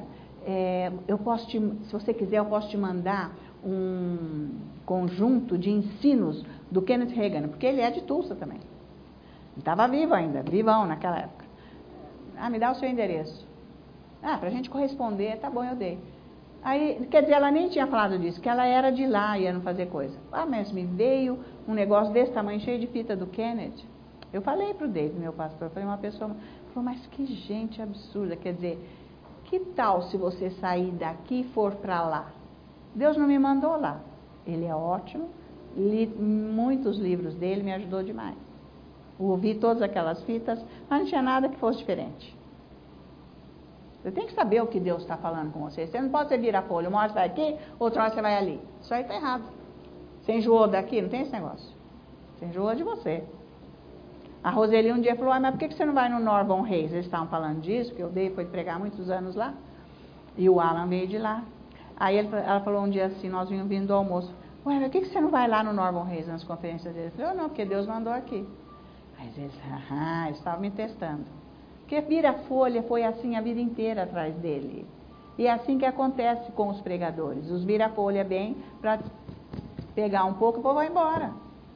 se você quiser, eu posso te mandar um conjunto de ensinos do Kenneth Hagin, porque ele é de Tulsa também. Ele estava vivo ainda, vivão naquela época. Me dá o seu endereço. Para a gente corresponder, tá bom, eu dei. Aí, quer dizer, ela nem tinha falado disso, que ela era de lá, ia não fazer coisa. Mas me veio um negócio desse tamanho, cheio de fita do Kenneth. Eu falei para o David, meu pastor, falei, uma pessoa falou, mas que gente absurda, quer dizer... Que tal se você sair daqui e for para lá? Deus não me mandou lá. Ele é ótimo. Li muitos livros dele, me ajudou demais. Ouvi todas aquelas fitas, mas não tinha nada que fosse diferente. Você tem que saber o que Deus está falando com você. Você não pode virar folha. Uma hora você vai aqui, outra hora você vai ali. Isso aí está errado. Você enjoou daqui? Não tem esse negócio. Você enjoou de você. A Roseli um dia falou, mas por que você não vai no Norman Reis? Eles estavam falando disso, porque eu foi pregar muitos anos lá. E o Alan veio de lá. Aí ela falou um dia assim, nós vínhamos vindo do almoço. Mas por que você não vai lá no Norman Reis, nas conferências dele? Eu falei, não, porque Deus mandou aqui. Aí eles estavam me testando. Porque vira-folha foi assim a vida inteira atrás dele. E é assim que acontece com os pregadores. Os vira-folha vêm para pegar um pouco e o povo vai embora.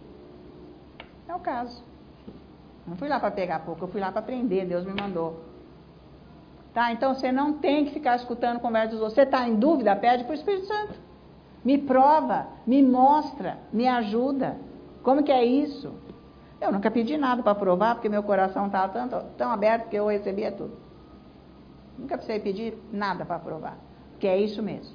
É o caso. Não fui lá para pegar pouco, eu fui lá para aprender, Deus me mandou. Tá? Então você não tem que ficar escutando conversa dos outros. Você está em dúvida, pede para o Espírito Santo. Me prova, me mostra, me ajuda. Como que é isso? Eu nunca pedi nada para provar, porque meu coração estava tão aberto que eu recebia tudo. Nunca precisei pedir nada para provar, porque é isso mesmo.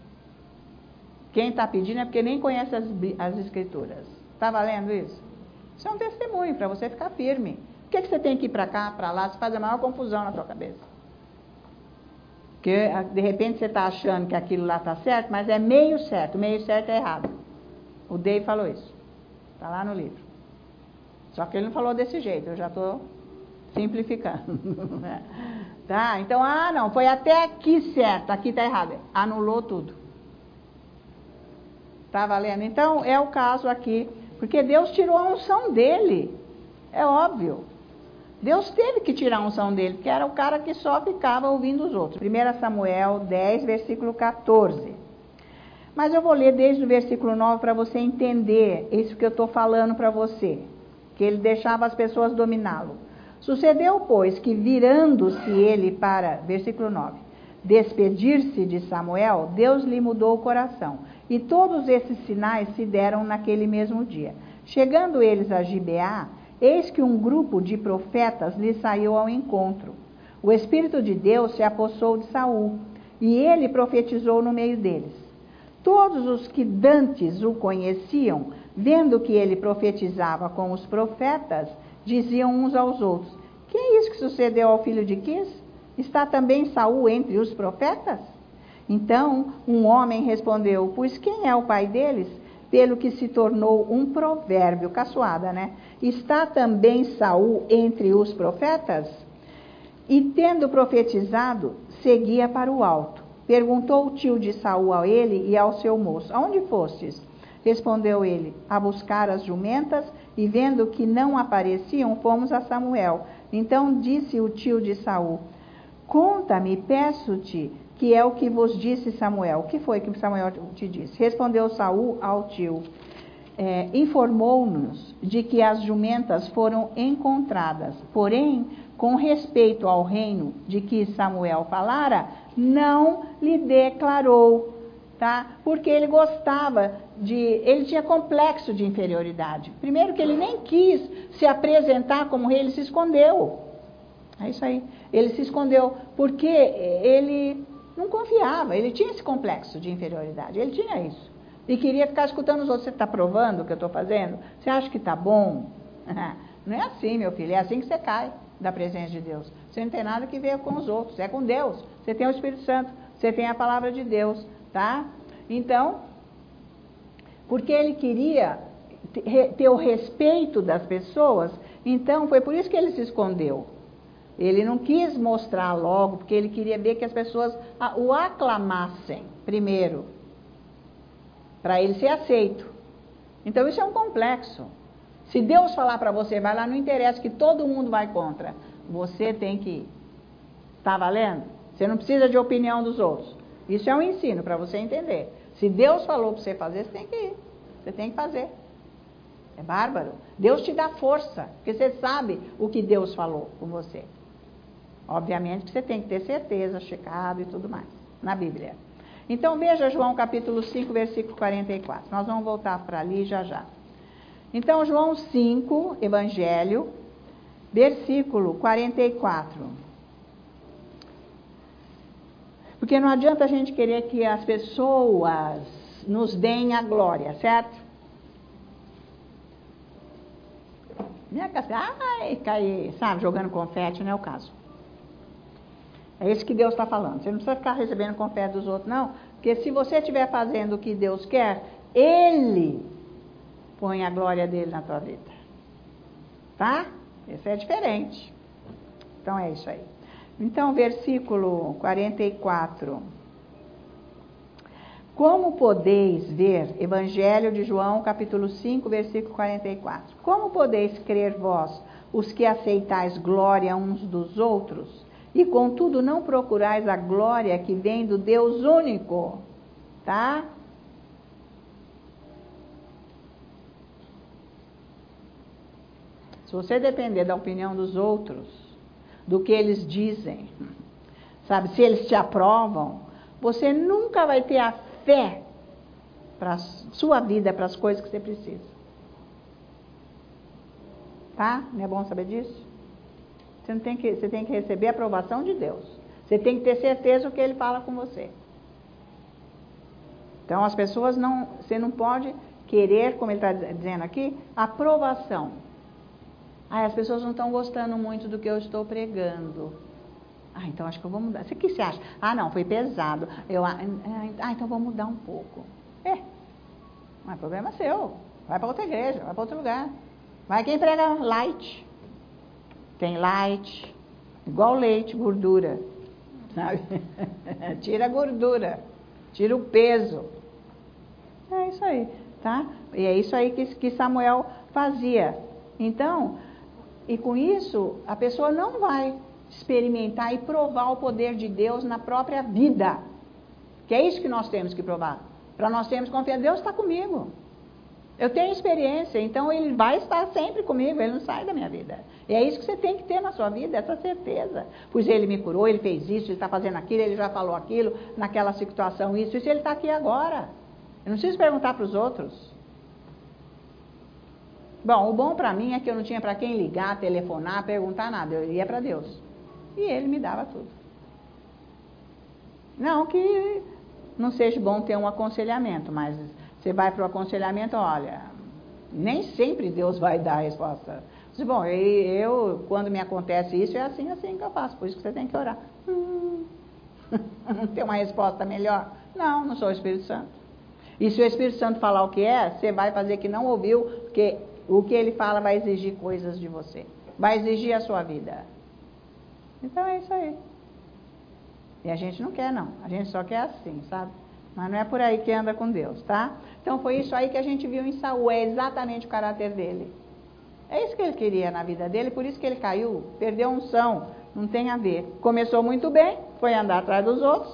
Quem está pedindo é porque nem conhece as Escrituras. Está valendo isso? Isso é um testemunho para você ficar firme. Por que você tem que ir para cá, para lá? Você faz a maior confusão na sua cabeça. Porque, de repente, você está achando que aquilo lá está certo, mas é meio certo. Meio certo é errado. O Dave falou isso. Está lá no livro. Só que ele não falou desse jeito. Eu já estou simplificando. Tá? Então, não, foi até aqui certo. Aqui está errado. Anulou tudo. Está valendo? Então, é o caso aqui. Porque Deus tirou a unção dele. É óbvio. Deus teve que tirar a unção dele, porque era o cara que só ficava ouvindo os outros. 1 Samuel 10, versículo 14. Mas eu vou ler desde o versículo 9 para você entender isso que eu estou falando para você. Que ele deixava as pessoas dominá-lo. Sucedeu, pois, que virando-se ele para, versículo 9, despedir-se de Samuel, Deus lhe mudou o coração. E todos esses sinais se deram naquele mesmo dia. Chegando eles a Gibeá, eis que um grupo de profetas lhe saiu ao encontro. O Espírito de Deus se apossou de Saul, e ele profetizou no meio deles. Todos os que dantes o conheciam, vendo que ele profetizava com os profetas, diziam uns aos outros: que é isso que sucedeu ao filho de Quis? Está também Saul entre os profetas? Então um homem respondeu: pois quem é o pai deles? Pelo que se tornou um provérbio, caçoada, né? Está também Saul entre os profetas? E tendo profetizado, seguia para o alto. Perguntou o tio de Saul a ele e ao seu moço: aonde fostes? Respondeu ele: a buscar as jumentas, e vendo que não apareciam, fomos a Samuel. Então disse o tio de Saul: conta-me, peço-te, que é o que vos disse Samuel. O que foi que Samuel te disse? Respondeu Saul ao tio: informou-nos de que as jumentas foram encontradas, porém, com respeito ao reino de que Samuel falara, não lhe declarou, tá? Porque ele gostava ele tinha complexo de inferioridade. Primeiro que ele nem quis se apresentar como rei, ele se escondeu. É isso aí. Ele se escondeu porque ele não confiava, ele tinha esse complexo de inferioridade, ele tinha isso. E queria ficar escutando os outros. Você está provando o que eu estou fazendo? Você acha que está bom? Não é assim, meu filho, é assim que você cai da presença de Deus. Você não tem nada que ver com os outros, é com Deus. Você tem o Espírito Santo, você tem a palavra de Deus, tá? Então, porque ele queria ter o respeito das pessoas, então foi por isso que ele se escondeu. Ele não quis mostrar logo, porque ele queria ver que as pessoas o aclamassem primeiro, para ele ser aceito. Então isso é um complexo. Se Deus falar para você, vai lá, não interessa que todo mundo vai contra. Você tem que ir. Tá valendo? Você não precisa de opinião dos outros. Isso é um ensino para você entender. Se Deus falou para você fazer, você tem que ir. Você tem que fazer. É bárbaro. Deus te dá força, porque você sabe o que Deus falou com você. Obviamente que você tem que ter certeza, checado e tudo mais, na Bíblia. Então veja João capítulo 5, versículo 44. Nós vamos voltar para ali já já. Então João 5, Evangelho, versículo 44. Porque não adianta a gente querer que as pessoas nos deem a glória, certo? Não é que cair, sabe, jogando confete, não é o caso. É isso que Deus está falando. Você não precisa ficar recebendo confete dos outros, não. Porque se você estiver fazendo o que Deus quer, Ele põe a glória dele na tua vida. Tá? Isso é diferente. Então é isso aí. Então, versículo 44. Como podeis ver, Evangelho de João, capítulo 5, versículo 44. Como podeis crer vós, os que aceitais glória uns dos outros, e contudo não procurais a glória que vem do Deus único? Tá? Se você depender da opinião dos outros, do que eles dizem, sabe, se eles te aprovam, você nunca vai ter a fé para a sua vida, para as coisas que você precisa. Tá? Não é bom saber disso? Você tem que receber a aprovação de Deus. Você tem que ter certeza do que Ele fala com você. Então as pessoas não, você não pode querer, como ele está dizendo aqui, aprovação. As pessoas não estão gostando muito do que eu estou pregando. Então acho que eu vou mudar. O que você acha? Não, foi pesado. Então vou mudar um pouco. Não é problema seu. Vai para outra igreja, vai para outro lugar. Vai quem prega light. Tem light, igual leite, gordura. Sabe? Tira a gordura, tira o peso. É isso aí, tá? E é isso aí que Samuel fazia. Então, E com isso, a pessoa não vai experimentar e provar o poder de Deus na própria vida. Que é isso que nós temos que provar. Para nós termos confiança, Deus está comigo. Eu tenho experiência, então Ele vai estar sempre comigo, Ele não sai da minha vida. E é isso que você tem que ter na sua vida, essa certeza. Pois Ele me curou, Ele fez isso, Ele está fazendo aquilo, Ele já falou aquilo, naquela situação, isso, Ele está aqui agora. Eu não preciso perguntar para os outros. Bom, o bom para mim é que eu não tinha para quem ligar, telefonar, perguntar nada. Eu ia para Deus. E Ele me dava tudo. Não que não seja bom ter um aconselhamento, mas você vai para o aconselhamento, olha, nem sempre Deus vai dar a resposta. Você, bom, quando me acontece isso, é assim que eu faço, por isso que você tem que orar. Não tem uma resposta melhor? Não sou o Espírito Santo. E se o Espírito Santo falar o que é, você vai fazer que não ouviu, porque o que ele fala vai exigir coisas de você. Vai exigir a sua vida. Então é isso aí. E a gente não quer, não. A gente só quer assim, sabe? Mas não é por aí que anda com Deus, tá? Então foi isso aí que a gente viu em Saul. É exatamente o caráter dele. É isso que ele queria na vida dele, por isso que ele caiu, perdeu a unção. Não tem a ver. Começou muito bem, foi andar atrás dos outros.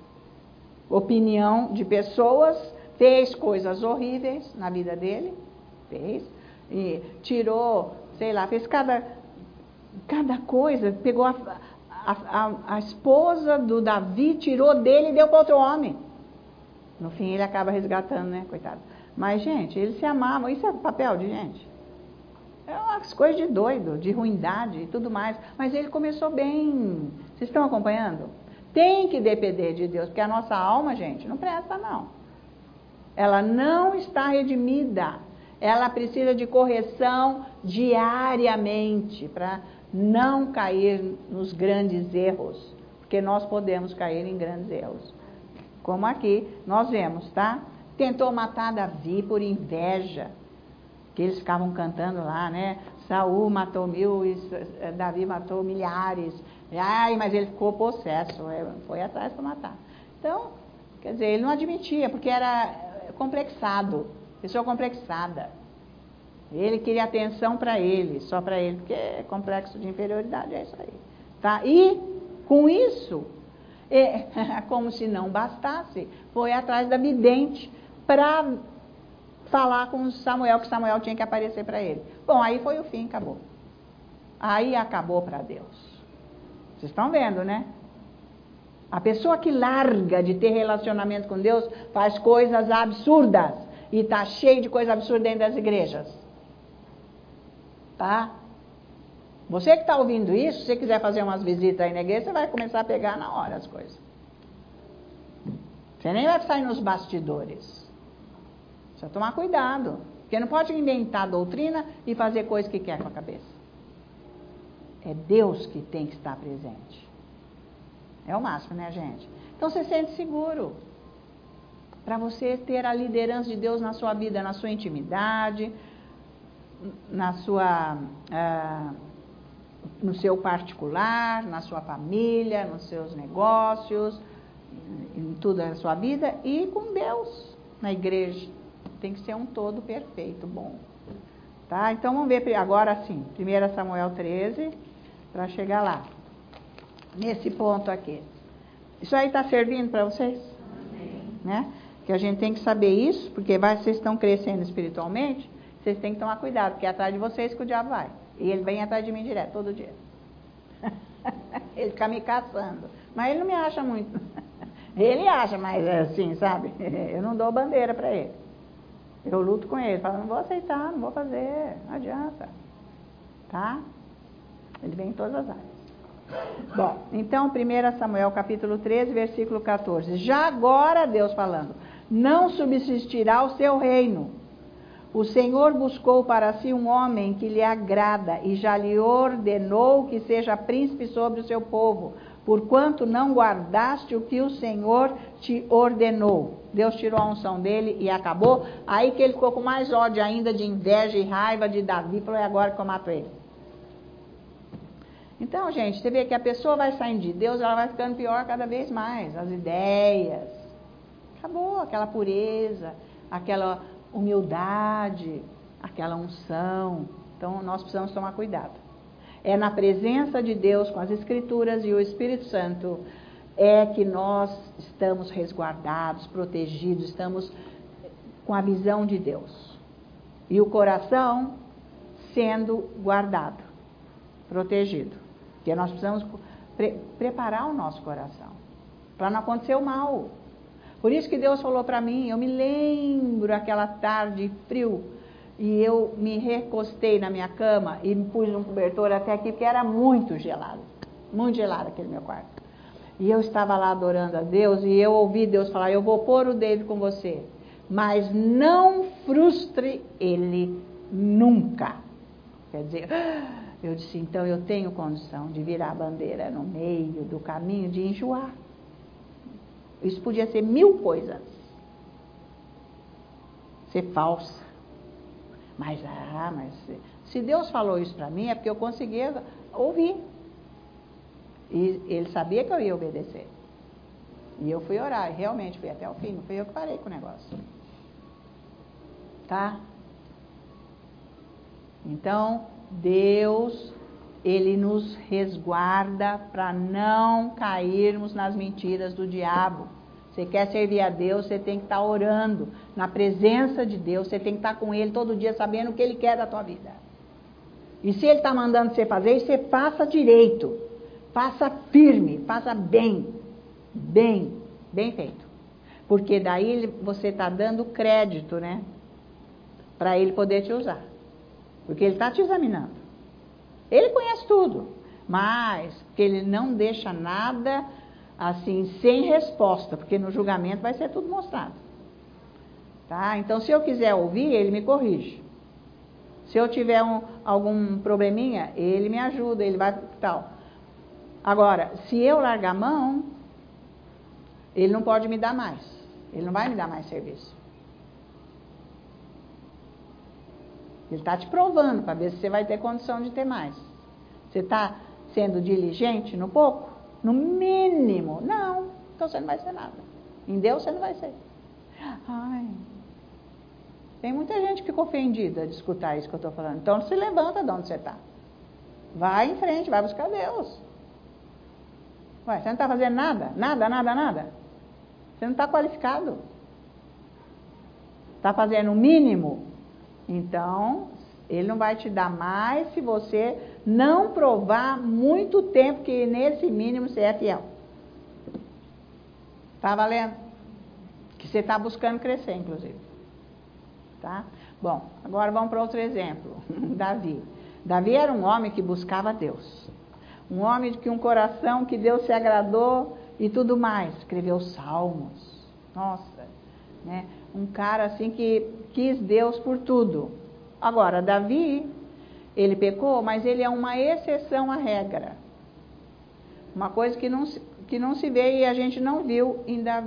Opinião de pessoas. Fez coisas horríveis na vida dele. Fez. E tirou, sei lá, fez cada coisa. Pegou a esposa do Davi, tirou dele e deu para outro homem. No fim ele acaba resgatando, né, coitado. Mas, gente, eles se amavam. Isso é papel de gente. É umas coisas de doido, de ruindade e tudo mais. Mas ele começou bem. Vocês estão acompanhando? Tem que depender de Deus, porque a nossa alma, gente, não presta, não. Ela não está redimida. Ela precisa de correção diariamente para não cair nos grandes erros. Porque nós podemos cair em grandes erros. Como aqui nós vemos, tá? Tentou matar Davi por inveja. Que eles ficavam cantando lá, né? Saul matou 1000 e Davi matou milhares. Ai, mas ele ficou possesso, foi atrás para matar. Então, quer dizer, ele não admitia, porque era complexado, pessoa complexada. Ele queria atenção para ele, só para ele, porque é complexo de inferioridade, é isso aí. Tá? E, com isso, como se não bastasse, foi atrás da vidente para falar com Samuel, que Samuel tinha que aparecer para ele. Bom, aí foi o fim, acabou. Aí acabou para Deus. Vocês estão vendo, né? A pessoa que larga de ter relacionamento com Deus faz coisas absurdas. E está cheio de coisa absurda dentro das igrejas. Tá? Você que está ouvindo isso, se você quiser fazer umas visitas aí na igreja, você vai começar a pegar na hora as coisas. Você nem vai sair nos bastidores. Precisa tomar cuidado. Porque não pode inventar doutrina e fazer coisa que quer com a cabeça. É Deus que tem que estar presente. É o máximo, né, gente? Então você sente seguro. Para você ter a liderança de Deus na sua vida, na sua intimidade, no seu particular, na sua família, nos seus negócios, em tudo na sua vida e com Deus, na igreja. Tem que ser um todo perfeito, bom. Tá? Então vamos ver agora sim, 1 Samuel 13, para chegar lá. Nesse ponto aqui. Isso aí está servindo para vocês? Né? Que a gente tem que saber isso, porque vocês estão crescendo espiritualmente, vocês têm que tomar cuidado, porque é atrás de vocês que o diabo vai. E ele vem atrás de mim direto, todo dia. Ele fica me caçando. Mas ele não me acha muito. Ele acha, mas assim, sabe? Eu não dou bandeira para ele. Eu luto com ele, falo, não vou aceitar, não vou fazer, não adianta. Tá? Ele vem em todas as áreas. Bom, então 1 Samuel capítulo 13, versículo 14. Já agora, Deus falando, não subsistirá o seu reino. O Senhor buscou para si um homem que lhe agrada e já lhe ordenou que seja príncipe sobre o seu povo, porquanto não guardaste o que o Senhor te ordenou. Deus tirou a unção dele e acabou. Aí que ele ficou com mais ódio ainda, de inveja e raiva de Davi, falou, é agora que eu mato ele. Então, gente, você vê que a pessoa vai saindo de Deus, ela vai ficando pior cada vez mais. As ideias. Acabou aquela pureza, aquela humildade, aquela unção. Então, nós precisamos tomar cuidado. É na presença de Deus, com as Escrituras e o Espírito Santo, é que nós estamos resguardados, protegidos, estamos com a visão de Deus. E o coração sendo guardado, protegido. Porque nós precisamos preparar o nosso coração, para não acontecer o mal. Por isso que Deus falou para mim, eu me lembro aquela tarde frio, e eu me recostei na minha cama e me pus um cobertor até aqui, porque era muito gelado aquele meu quarto. E eu estava lá adorando a Deus, e eu ouvi Deus falar, eu vou pôr o David com você, mas não frustre ele nunca. Quer dizer, eu disse, então eu tenho condição de virar a bandeira no meio do caminho, de enjoar. Isso podia ser 1000 coisas. Ser falsa. Mas se Deus falou isso para mim, é porque eu conseguia ouvir. E ele sabia que eu ia obedecer. E eu fui orar, e realmente fui até o fim, não fui eu que parei com o negócio. Tá? Então, Deus, Ele nos resguarda para não cairmos nas mentiras do diabo. Você quer servir a Deus, você tem que estar orando na presença de Deus, você tem que estar com Ele todo dia sabendo o que Ele quer da tua vida. E se Ele está mandando você fazer, você faça direito, faça firme, faça bem feito. Porque daí você está dando crédito, né? Para Ele poder te usar. Porque Ele está te examinando. Ele conhece tudo, mas que Ele não deixa nada assim sem resposta, porque no julgamento vai ser tudo mostrado. Tá? Então, se eu quiser ouvir, Ele me corrige. Se eu tiver algum probleminha, Ele me ajuda, Ele vai tal. Agora, se eu largar a mão, Ele não pode me dar mais. Ele não vai me dar mais serviço. Ele está te provando para ver se você vai ter condição de ter mais. Você está sendo diligente no pouco? No mínimo? Não. Então você não vai ser nada. Em Deus você não vai ser. Ai. Tem muita gente que ficou ofendida de escutar isso que eu estou falando. Então se levanta de onde você está. Vai em frente, vai buscar Deus. Ué, você não está fazendo nada? Nada? Você não está qualificado. Está fazendo o mínimo? Então, Ele não vai te dar mais se você não provar muito tempo que nesse mínimo você é fiel. Tá valendo? Que você está buscando crescer, inclusive. Tá? Bom, agora vamos para outro exemplo. Davi. Davi era um homem que buscava Deus. Um homem que um coração que Deus se agradou e tudo mais. Escreveu salmos. Nossa, né? Um cara assim que quis Deus por tudo. Agora, Davi, ele pecou, mas ele é uma exceção à regra. Uma coisa que não se vê e a gente não viu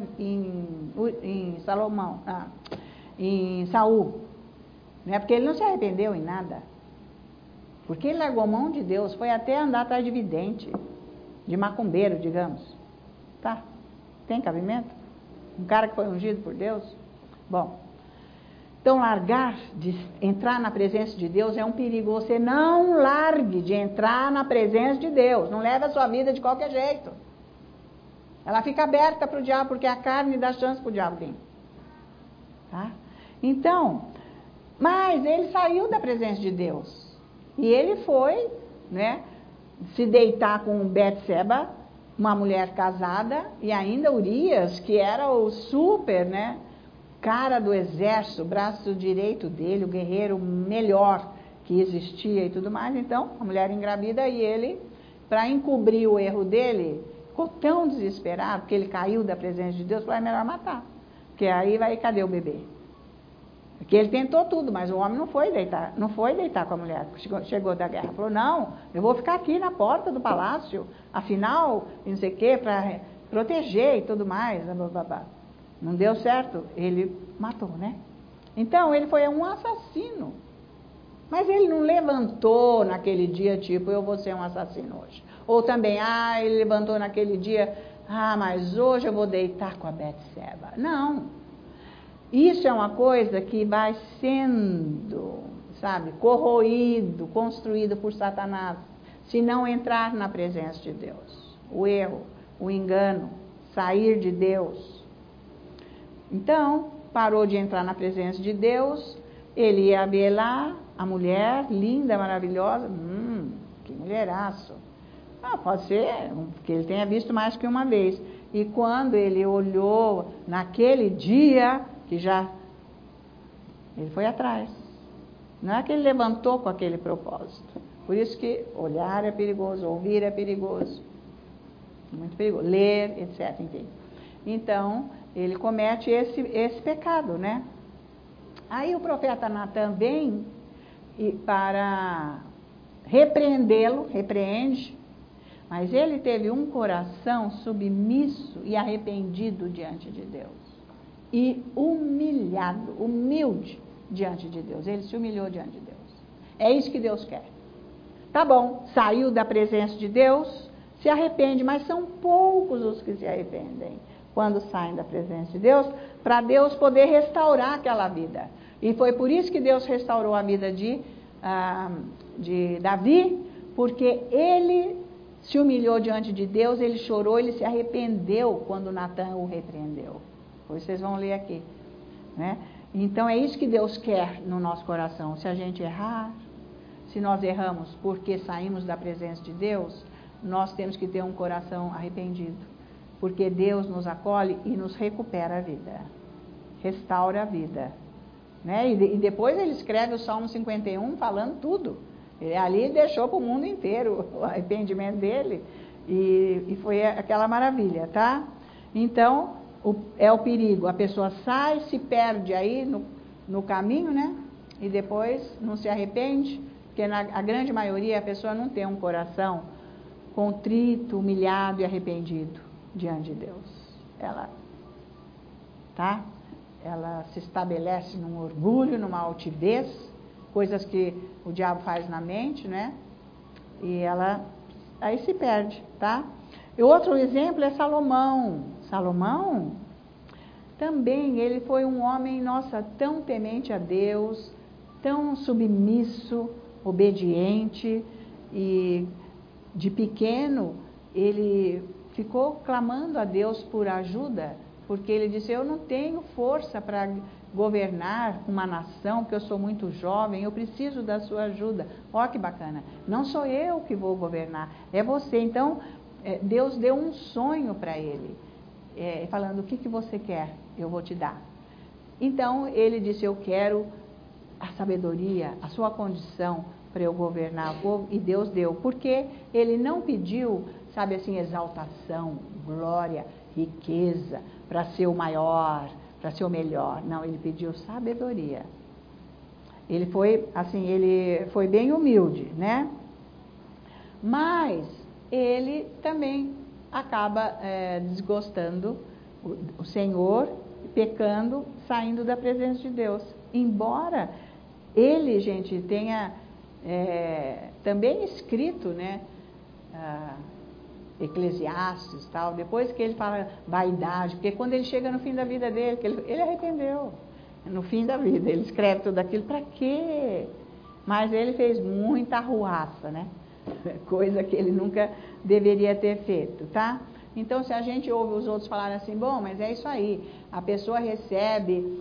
em Salomão, em Saul. Né? Porque ele não se arrependeu em nada. Porque ele largou mão de Deus, foi até andar atrás de vidente, de macumbeiro, digamos. Tá? Tem cabimento? Um cara que foi ungido por Deus? Bom, então entrar na presença de Deus é um perigo. Você não largue de entrar na presença de Deus. Não leve a sua vida de qualquer jeito. Ela fica aberta para o diabo, porque a carne dá chance para o diabo vir. Tá? Então, mas ele saiu da presença de Deus. E ele foi, né, se deitar com Betseba, uma mulher casada, e ainda Urias, que era o super, né, cara do exército, o braço direito dele, o guerreiro melhor que existia e tudo mais. Então, a mulher engravida e ele, para encobrir o erro dele, ficou tão desesperado que ele caiu da presença de Deus, falou, é melhor matar. Porque aí cadê o bebê? Porque ele tentou tudo, mas o homem não foi deitar com a mulher, chegou da guerra. Falou, não, eu vou ficar aqui na porta do palácio, afinal, não sei o quê, para proteger e tudo mais. Não deu certo, ele matou, né? Então, ele foi um assassino. Mas ele não levantou naquele dia, tipo, eu vou ser um assassino hoje. Ou também, ele levantou naquele dia, mas hoje eu vou deitar com a Betseba. Não. Isso é uma coisa que vai sendo, sabe, corroído, construído por Satanás. se não entrar na presença de Deus. O erro, o engano, sair de Deus. Então, parou de entrar na presença de Deus, ele ia ver lá a mulher, linda, maravilhosa, que mulheraço. Pode ser que ele tenha visto mais que uma vez. E quando ele olhou naquele dia, ele foi atrás. Não é que ele levantou com aquele propósito. Por isso que olhar é perigoso, ouvir é perigoso. Muito perigoso. Ler, etc. Enfim. Então, ele comete esse pecado, né? Aí o profeta Natan vem para repreendê-lo, repreende, mas ele teve um coração submisso e arrependido diante de Deus. E humilhado, humilde diante de Deus. Ele se humilhou diante de Deus. É isso que Deus quer. Tá bom, saiu da presença de Deus, se arrepende, mas são poucos os que se arrependem quando saem da presença de Deus, para Deus poder restaurar aquela vida. E foi por isso que Deus restaurou a vida de Davi, porque ele se humilhou diante de Deus, ele chorou, ele se arrependeu quando Natan o repreendeu. Depois vocês vão ler aqui, né? Então é isso que Deus quer no nosso coração. Se a gente errar, se nós erramos porque saímos da presença de Deus, nós temos que ter um coração arrependido, porque Deus nos acolhe e nos recupera a vida, restaura a vida, né? E depois ele escreve o Salmo 51 falando tudo. Ali deixou para o mundo inteiro o arrependimento dele e foi aquela maravilha, tá? Então, é o perigo. A pessoa sai, se perde aí no caminho, né? E depois não se arrepende, porque a grande maioria a pessoa não tem um coração contrito, humilhado e arrependido diante de Deus. Ela se estabelece num orgulho, numa altivez, coisas que o diabo faz na mente, né? E ela aí se perde, tá? E outro exemplo é Salomão. Salomão também, ele foi um homem, tão temente a Deus, tão submisso, obediente, e de pequeno ele ficou clamando a Deus por ajuda, porque ele disse, eu não tenho força para governar uma nação, porque eu sou muito jovem, eu preciso da sua ajuda. Ó, que bacana, não sou eu que vou governar, é você. Então, Deus deu um sonho para ele, falando, o que você quer? Eu vou te dar. Então, ele disse, eu quero a sabedoria, a sua condição para eu governar o povo, e Deus deu, porque ele não pediu, sabe assim, exaltação, glória, riqueza, para ser o maior, para ser o melhor. Não, ele pediu sabedoria. Ele foi bem humilde, né? Mas ele também acaba desgostando o Senhor, pecando, saindo da presença de Deus. Embora ele, gente, tenha também escrito, né, Eclesiastes, tal, depois que ele fala vaidade, porque quando ele chega no fim da vida dele, que ele arrependeu, no fim da vida, ele escreve tudo aquilo, para quê? Mas ele fez muita arruaça, né? Coisa que ele nunca deveria ter feito, tá? Então, se a gente ouve os outros falarem assim, bom, mas é isso aí, a pessoa recebe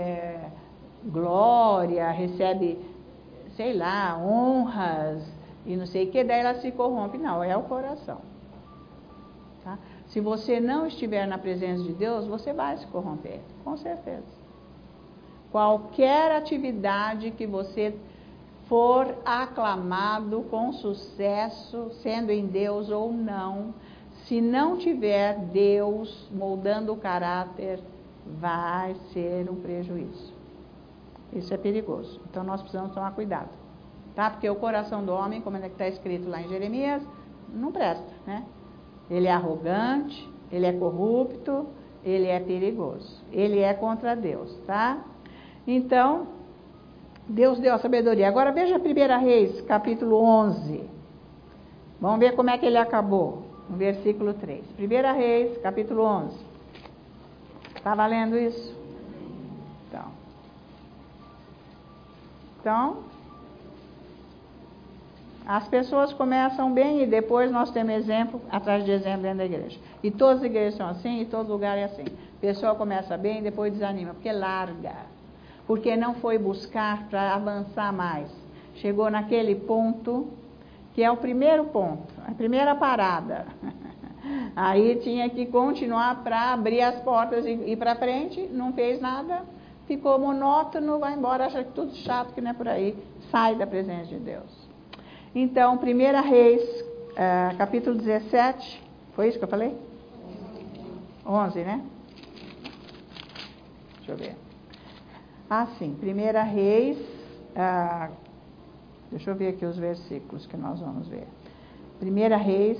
glória, recebe, sei lá, honras e não sei o que, daí ela se corrompe. Não, é o coração. Tá? Se você não estiver na presença de Deus, você vai se corromper, com certeza. Qualquer atividade que você for aclamado com sucesso, sendo em Deus ou não, se não tiver Deus moldando o caráter, vai ser um prejuízo. Isso é perigoso. Então nós precisamos tomar cuidado, tá? Porque o coração do homem, como é que está escrito lá em Jeremias, não presta, né? Ele é arrogante, ele é corrupto, ele é perigoso, ele é contra Deus, tá? Então, Deus deu a sabedoria. Agora veja 1 Reis, capítulo 11. Vamos ver como é que ele acabou, no versículo 3. 1 Reis, capítulo 11. Está valendo isso? Então, As pessoas começam bem e depois nós temos exemplo atrás de exemplo dentro da igreja. E todas as igrejas são assim, e todo lugar é assim. A pessoa começa bem e depois desanima, porque larga. Porque não foi buscar para avançar mais. Chegou naquele ponto, que é o primeiro ponto, a primeira parada. Aí tinha que continuar para abrir as portas e ir para frente, não fez nada, ficou monótono, vai embora, acha que tudo chato, que não é por aí, sai da presença de Deus. Então, 1 Reis, capítulo 17, foi isso que eu falei? 11, né? Deixa eu ver. Sim, 1 Reis, deixa eu ver aqui os versículos que nós vamos ver. 1 Reis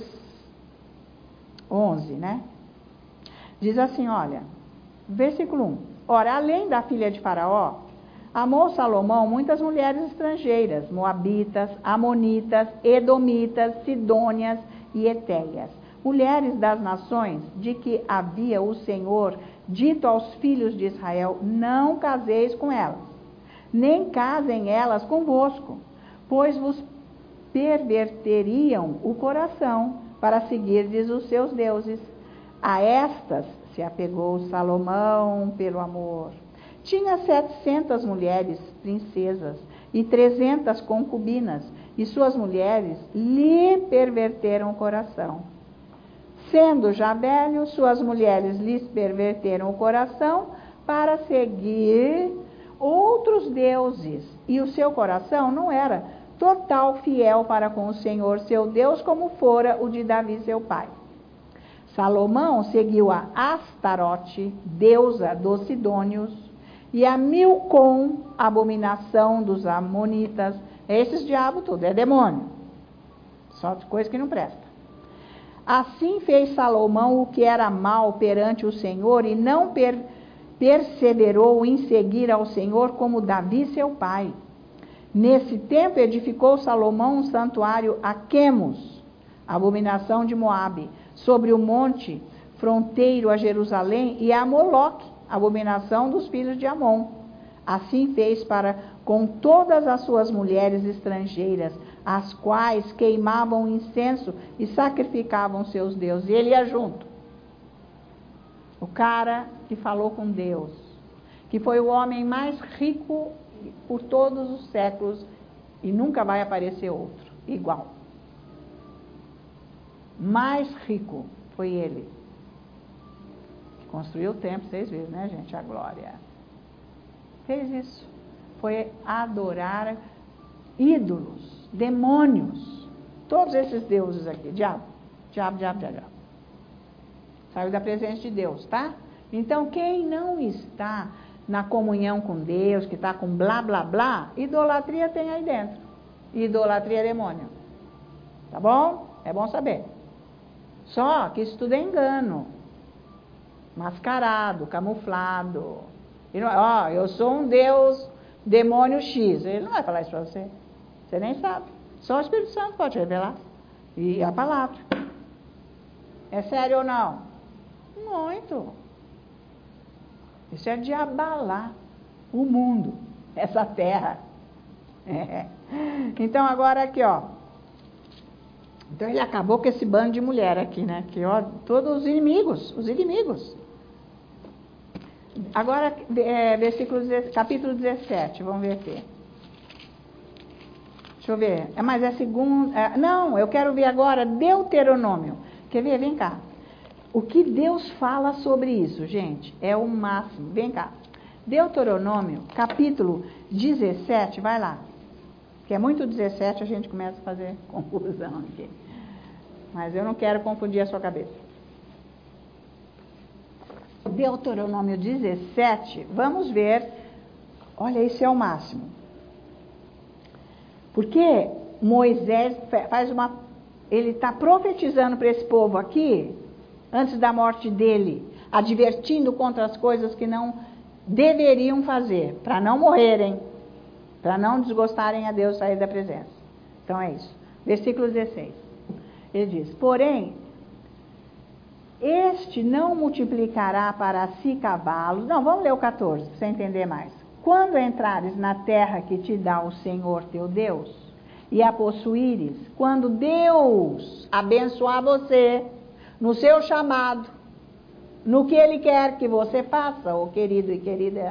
11, né? Diz assim, olha, versículo 1. Ora, além da filha de Faraó, amou Salomão muitas mulheres estrangeiras, moabitas, amonitas, edomitas, sidônias e etéias, mulheres das nações de que havia o Senhor dito aos filhos de Israel, não caseis com elas, nem casem elas convosco, pois vos perverteriam o coração para seguirdes os seus deuses. A estas se apegou Salomão pelo amor. Tinha 700 mulheres princesas e 300 concubinas, e suas mulheres lhe perverteram o coração. Sendo já velho, suas mulheres lhes perverteram o coração para seguir outros deuses, e o seu coração não era total fiel para com o Senhor seu Deus, como fora o de Davi seu pai. Salomão seguiu a Astarote, deusa dos sidônios, e a Milcom, abominação dos amonitas. Esses diabos tudo, é demônio. Só coisa que não presta. Assim fez Salomão o que era mal perante o Senhor, e não perseverou em seguir ao Senhor como Davi seu pai. Nesse tempo edificou Salomão um santuário a Quemos, abominação de Moabe, sobre o monte fronteiro a Jerusalém, e a Moloque, abominação dos filhos de Amon. Assim fez para com todas as suas mulheres estrangeiras, as quais queimavam incenso e sacrificavam seus deuses. E ele ia junto. O cara que falou com Deus, que foi o homem mais rico por todos os séculos, e nunca vai aparecer outro igual. Mais rico foi ele. Construiu o templo, vocês viram, né, gente? A glória. Fez isso. Foi adorar ídolos, demônios. Todos esses deuses aqui. Diabo. Saiu da presença de Deus, tá? Então, quem não está na comunhão com Deus, que está com blá, blá, blá, idolatria tem aí dentro. Idolatria é demônio. Tá bom? É bom saber. Só que isso tudo é engano. Mascarado, camuflado. E não, eu sou um Deus, demônio X. Ele não vai falar isso para você. Você nem sabe. Só o Espírito Santo pode revelar. E a palavra. É sério ou não? Muito. Isso é de abalar o mundo, essa terra. Então agora aqui, ó. Então ele acabou com esse bando de mulher aqui, né? Que, ó, todos os inimigos. Agora, capítulo 17, vamos ver aqui. Deixa eu ver. Mas é segundo. Não, eu quero ver agora Deuteronômio. Quer ver? Vem cá. O que Deus fala sobre isso, gente, é o máximo. Vem cá. Deuteronômio, capítulo 17, vai lá. Que é muito 17, a gente começa a fazer confusão aqui. Mas eu não quero confundir a sua cabeça. Deuteronômio 17, vamos ver. Olha, esse é o máximo. Porque Moisés ele está profetizando para esse povo aqui, antes da morte dele, advertindo contra as coisas que não deveriam fazer, para não morrerem, para não desgostarem a Deus, sair da presença. Então é isso. Versículo 16. Ele diz: porém, este não multiplicará para si cavalos. Não, vamos ler o 14, para você entender mais. Quando entrares na terra que te dá o Senhor teu Deus, e a possuíres, quando Deus abençoar você no seu chamado, no que Ele quer que você faça, ô querido e querida,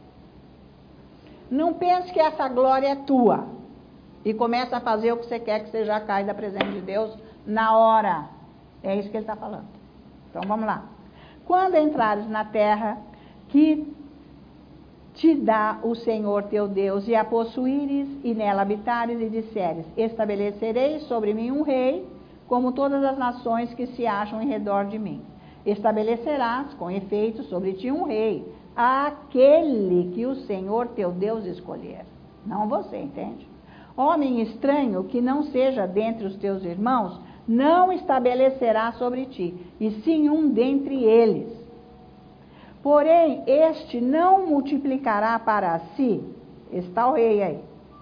não pense que essa glória é tua e começa a fazer o que você quer que você já caia da presença de Deus na hora. É isso que ele está falando. Então vamos lá. Quando entrares na terra que te dá o Senhor teu Deus, e a possuíres, e nela habitares, e disseres, estabelecerei sobre mim um rei, como todas as nações que se acham em redor de mim. Estabelecerás, com efeito, sobre ti um rei, aquele que o Senhor teu Deus escolher. Não você, entende? Homem estranho que não seja dentre os teus irmãos, não estabelecerá sobre ti, e sim um dentre eles. Porém, este não multiplicará para si, está o rei aí,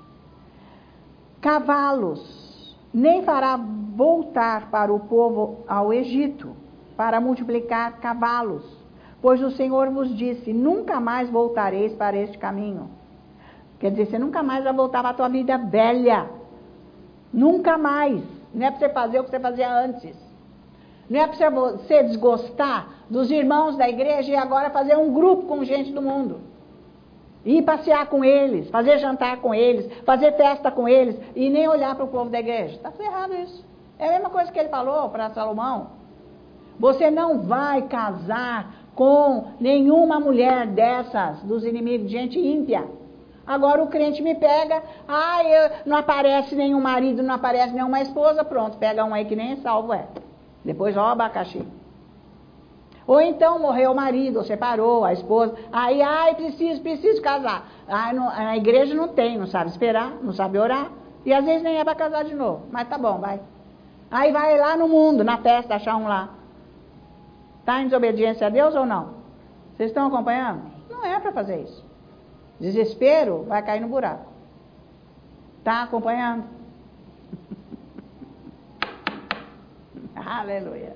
cavalos, nem fará voltar para o povo ao Egito, para multiplicar cavalos. Pois o Senhor vos disse, nunca mais voltareis para este caminho. Quer dizer, você nunca mais vai voltar para a tua vida velha. Nunca mais. Não é para você fazer o que você fazia antes. Não é para você desgostar dos irmãos da igreja e agora fazer um grupo com gente do mundo. Ir passear com eles, fazer jantar com eles, fazer festa com eles e nem olhar para o povo da igreja. Está errado isso. É a mesma coisa que ele falou para Salomão. Você não vai casar com nenhuma mulher dessas, dos inimigos, gente ímpia. Agora o crente me pega, não aparece nenhum marido, não aparece nenhuma esposa, pronto, pega um aí que nem é salvo é. Depois, ó, abacaxi. Ou então morreu o marido, ou separou a esposa, preciso casar. A igreja não tem, não sabe esperar, não sabe orar, e às vezes nem é para casar de novo, mas tá bom, vai. Aí vai lá no mundo, na festa, achar um lá. Está em desobediência a Deus ou não? Vocês estão acompanhando? Não é para fazer isso. Desespero vai cair no buraco. Está acompanhando? Aleluia.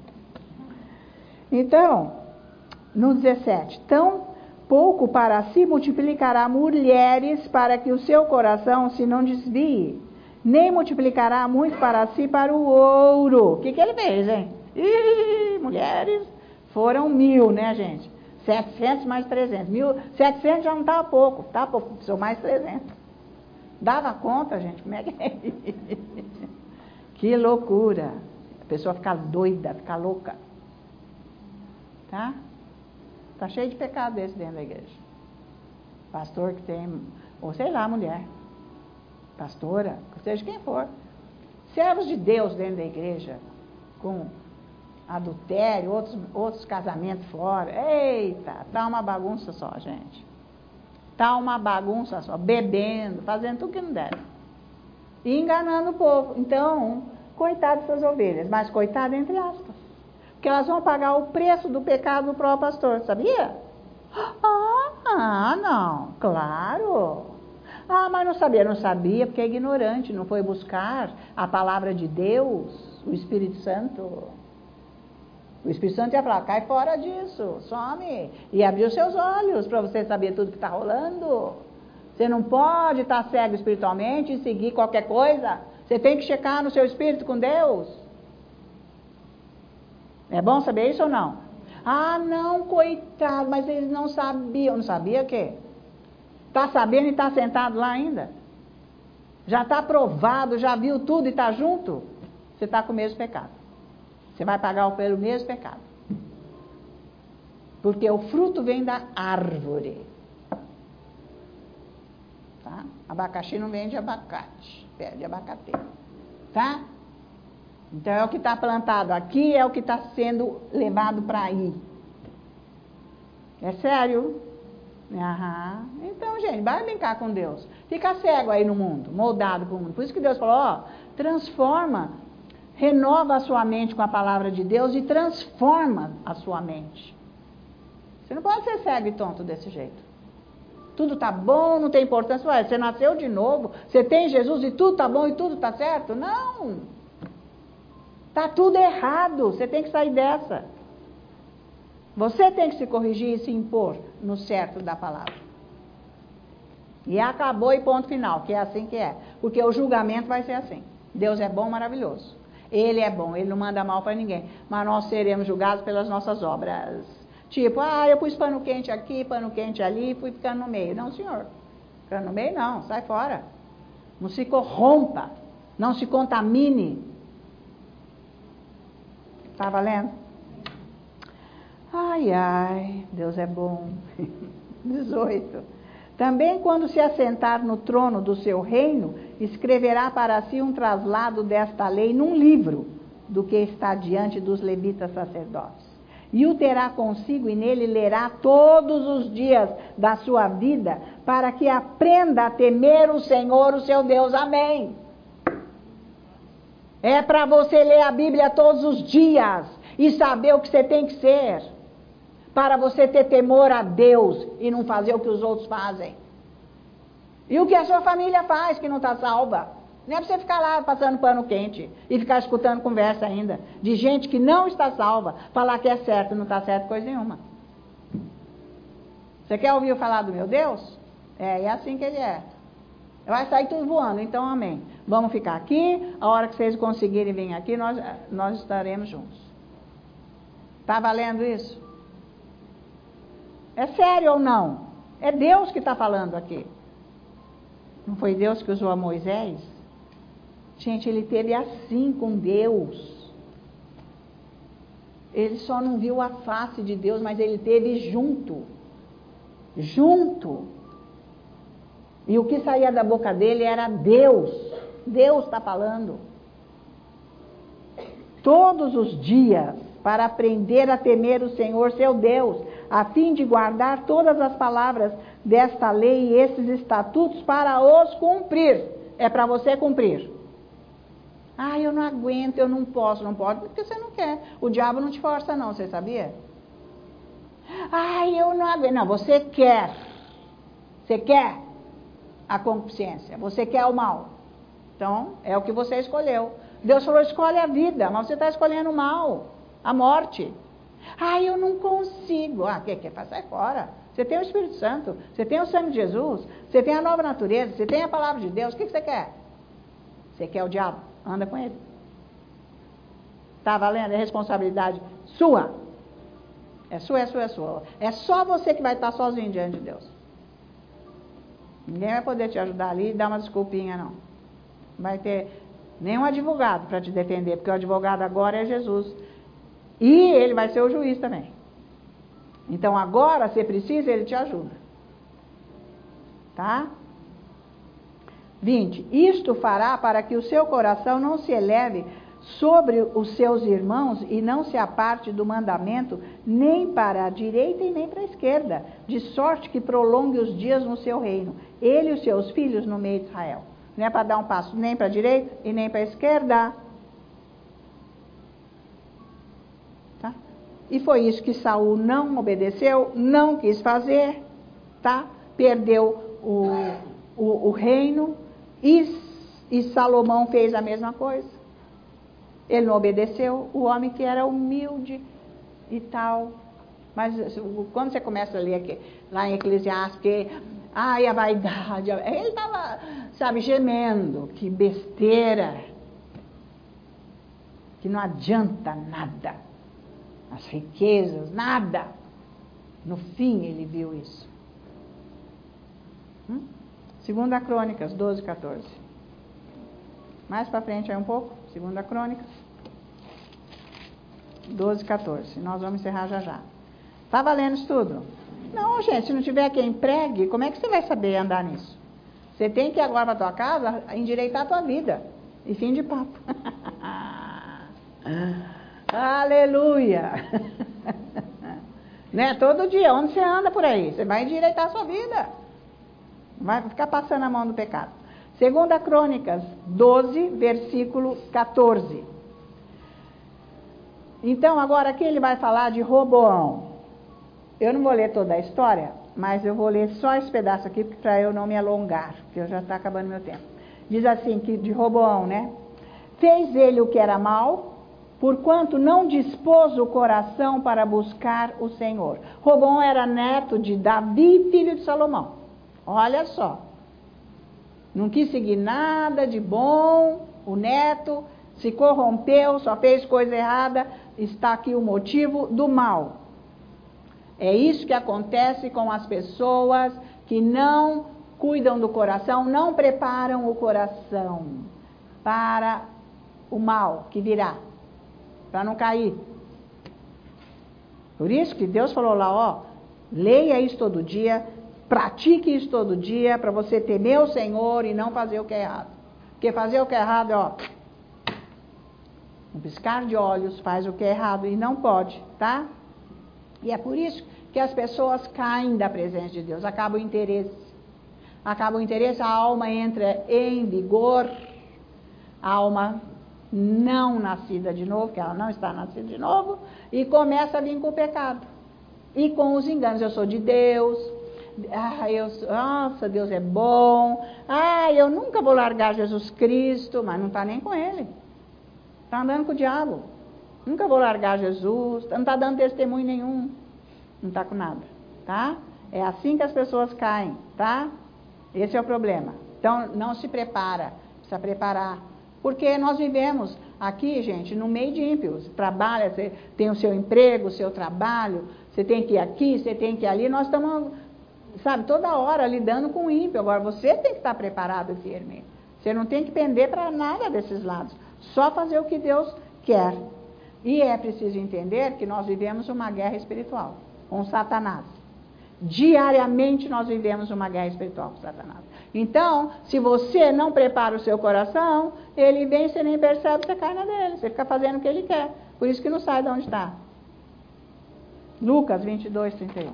Então, no 17, tão pouco para si multiplicará mulheres para que o seu coração se não desvie, nem multiplicará muito para si para o ouro. O que ele fez, hein? Mulheres foram 1000, né, gente? 700 mais 300. 1.700 já não estava pouco, tá pouco, precisou mais 300. Dava conta, gente? Como é que é? Que loucura. A pessoa fica doida, fica louca. Tá? Tá cheio de pecado desse dentro da igreja. Pastor que tem, ou sei lá, mulher. Pastora, seja quem for. Servos de Deus dentro da igreja, com adultério, outros casamentos fora. Eita, tá uma bagunça só, gente. Tá uma bagunça só, bebendo, fazendo tudo que não deve. E enganando o povo. Então, coitado dessas ovelhas, mas coitado entre aspas. Porque elas vão pagar o preço do pecado do próprio pastor, sabia? Não, claro. Mas não sabia, porque é ignorante, não foi buscar a palavra de Deus, o Espírito Santo. O Espírito Santo ia falar, cai fora disso, some. E abrir os seus olhos para você saber tudo que está rolando. Você não pode estar cego espiritualmente e seguir qualquer coisa. Você tem que checar no seu espírito com Deus. É bom saber isso ou não? Não, coitado, mas eles não sabiam. Não sabia o quê? Está sabendo e está sentado lá ainda? Já está provado, já viu tudo e está junto? Você está com o mesmo pecado. Você vai pagar pelo mesmo pecado. Porque o fruto vem da árvore. Tá? Abacaxi não vem de abacate, pé de abacate. Tá? Então é o que está plantado aqui, é o que está sendo levado para aí. É sério? Então, gente, vai brincar com Deus. Fica cego aí no mundo, moldado com o mundo. Por isso que Deus falou, transforma, renova a sua mente com a palavra de Deus e transforma a sua mente. Você não pode ser cego e tonto desse jeito. Tudo está bom, não tem importância. Você nasceu de novo, você tem Jesus e tudo está bom e tudo está certo? Não. Está tudo errado, você tem que sair dessa. Você tem que se corrigir e se impor no certo da palavra. E acabou e ponto final, que é assim que é. Porque o julgamento vai ser assim. Deus é bom, maravilhoso. Ele é bom, ele não manda mal para ninguém. Mas nós seremos julgados pelas nossas obras. Tipo, eu pus pano quente aqui, pano quente ali, fui ficando no meio. Não, senhor. Ficando no meio, não. Sai fora. Não se corrompa. Não se contamine. Tá valendo? Ai, ai, Deus é bom. 18. Também quando se assentar no trono do seu reino, escreverá para si um traslado desta lei num livro, do que está diante dos levitas sacerdotes. E o terá consigo e nele lerá todos os dias da sua vida, para que aprenda a temer o Senhor, o seu Deus. Amém. É para você ler a Bíblia todos os dias e saber o que você tem que ser, para você ter temor a Deus e não fazer o que os outros fazem. E o que a sua família faz que não está salva. Não é para você ficar lá passando pano quente e ficar escutando conversa ainda de gente que não está salva, falar que é certo, não está certo coisa nenhuma. Você quer ouvir eu falar do meu Deus? É assim que ele é. Vai sair tudo voando, então amém. Vamos ficar aqui, a hora que vocês conseguirem vir aqui, nós estaremos juntos. Está valendo isso? É sério ou não? É Deus que está falando aqui. Não foi Deus que usou a Moisés? Gente, ele teve assim com Deus. Ele só não viu a face de Deus, mas ele teve junto. Junto. E o que saía da boca dele era Deus. Deus está falando. Todos os dias, para aprender a temer o Senhor, seu Deus, a fim de guardar todas as palavras desta lei e esses estatutos para os cumprir. É para você cumprir. Eu não aguento, eu não posso. Não pode porque você não quer. O diabo não te força não, você sabia? Eu não aguento. Não, você quer. Você quer a concupiscência. Você quer o mal. Então, é o que você escolheu. Deus falou, escolhe a vida, mas você está escolhendo o mal, a morte. Eu não consigo. Quer fazer? Sai fora. Você tem o Espírito Santo, você tem o sangue de Jesus, você tem a nova natureza, você tem a palavra de Deus. O que você quer? Você quer o diabo? Anda com ele. Tá valendo? É responsabilidade sua. É sua. É só você que vai estar sozinho diante de Deus. Ninguém vai poder te ajudar ali e dar uma desculpinha, não. Não vai ter nenhum advogado para te defender, porque o advogado agora é Jesus. E ele vai ser o juiz também. Então agora, se precisa, ele te ajuda. Tá? 20. Isto fará para que o seu coração não se eleve sobre os seus irmãos e não se aparte do mandamento, nem para a direita e nem para a esquerda, de sorte que prolongue os dias no seu reino, ele e os seus filhos no meio de Israel. Não é para dar um passo nem para a direita e nem para a esquerda. Tá? E foi isso que Saul não obedeceu, não quis fazer, tá? Perdeu o reino e Salomão fez a mesma coisa. Ele não obedeceu, o homem que era humilde e tal. Mas quando você começa a ler aqui, lá em Eclesiastes, a vaidade, ele estava, gemendo, que besteira, que não adianta nada, as riquezas, nada. No fim ele viu isso. 2 Crônicas 12, 14. Mais para frente aí um pouco, 2 Crônicas 12, 14. Nós vamos encerrar já. Tá valendo isso tudo? Não, gente, se não tiver quem pregue, como é que você vai saber andar nisso? Você tem que ir agora para a tua casa endireitar a tua vida. E fim de papo. Aleluia! Né? Todo dia, onde você anda por aí? Você vai endireitar a sua vida. Vai ficar passando a mão do pecado. 2 Crônicas 12, versículo 14. Então, agora aqui ele vai falar de Roboão. Eu não vou ler toda a história, mas eu vou ler só esse pedaço aqui para eu não me alongar, porque já está acabando meu tempo. Diz assim, que de Roboão, né? Fez ele o que era mal, porquanto não dispôs o coração para buscar o Senhor. Roboão era neto de Davi, filho de Salomão. Olha só. Não quis seguir nada de bom, o neto se corrompeu, só fez coisa errada, está aqui o motivo do mal. É isso que acontece com as pessoas que não cuidam do coração, não preparam o coração para o mal que virá, para não cair. Por isso que Deus falou lá, ó, leia isso todo dia, pratique isso todo dia, para você temer o Senhor e não fazer o que é errado. Porque fazer o que é errado, ó, um piscar de olhos faz o que é errado e não pode, tá? E é por isso que as pessoas caem da presença de Deus, acaba o interesse. Acaba o interesse, a alma entra em vigor, a alma não nascida de novo, que ela não está nascida de novo, e começa a vir com o pecado. E com os enganos, eu sou de Deus, nossa, Deus é bom, eu nunca vou largar Jesus Cristo, mas não está nem com Ele. Está andando com o diabo. Nunca vou largar Jesus, não está dando testemunho nenhum. Não está com nada, tá? É assim que as pessoas caem, tá? Esse é o problema. Então, não se prepara, precisa preparar. Porque nós vivemos aqui, gente, no meio de ímpios. Trabalha, você tem o seu emprego, o seu trabalho, você tem que ir aqui, você tem que ir ali. Nós estamos, sabe, toda hora lidando com o ímpio. Agora, você tem que estar preparado e firme. Você não tem que pender para nada desses lados. Só fazer o que Deus quer. E é preciso entender que nós vivemos uma guerra espiritual com Satanás. Diariamente nós vivemos uma guerra espiritual com Satanás. Então, se você não prepara o seu coração, ele vem, você nem percebe, você cai na dele. Você fica fazendo o que ele quer. Por isso que não sai de onde está. Lucas 22, 31.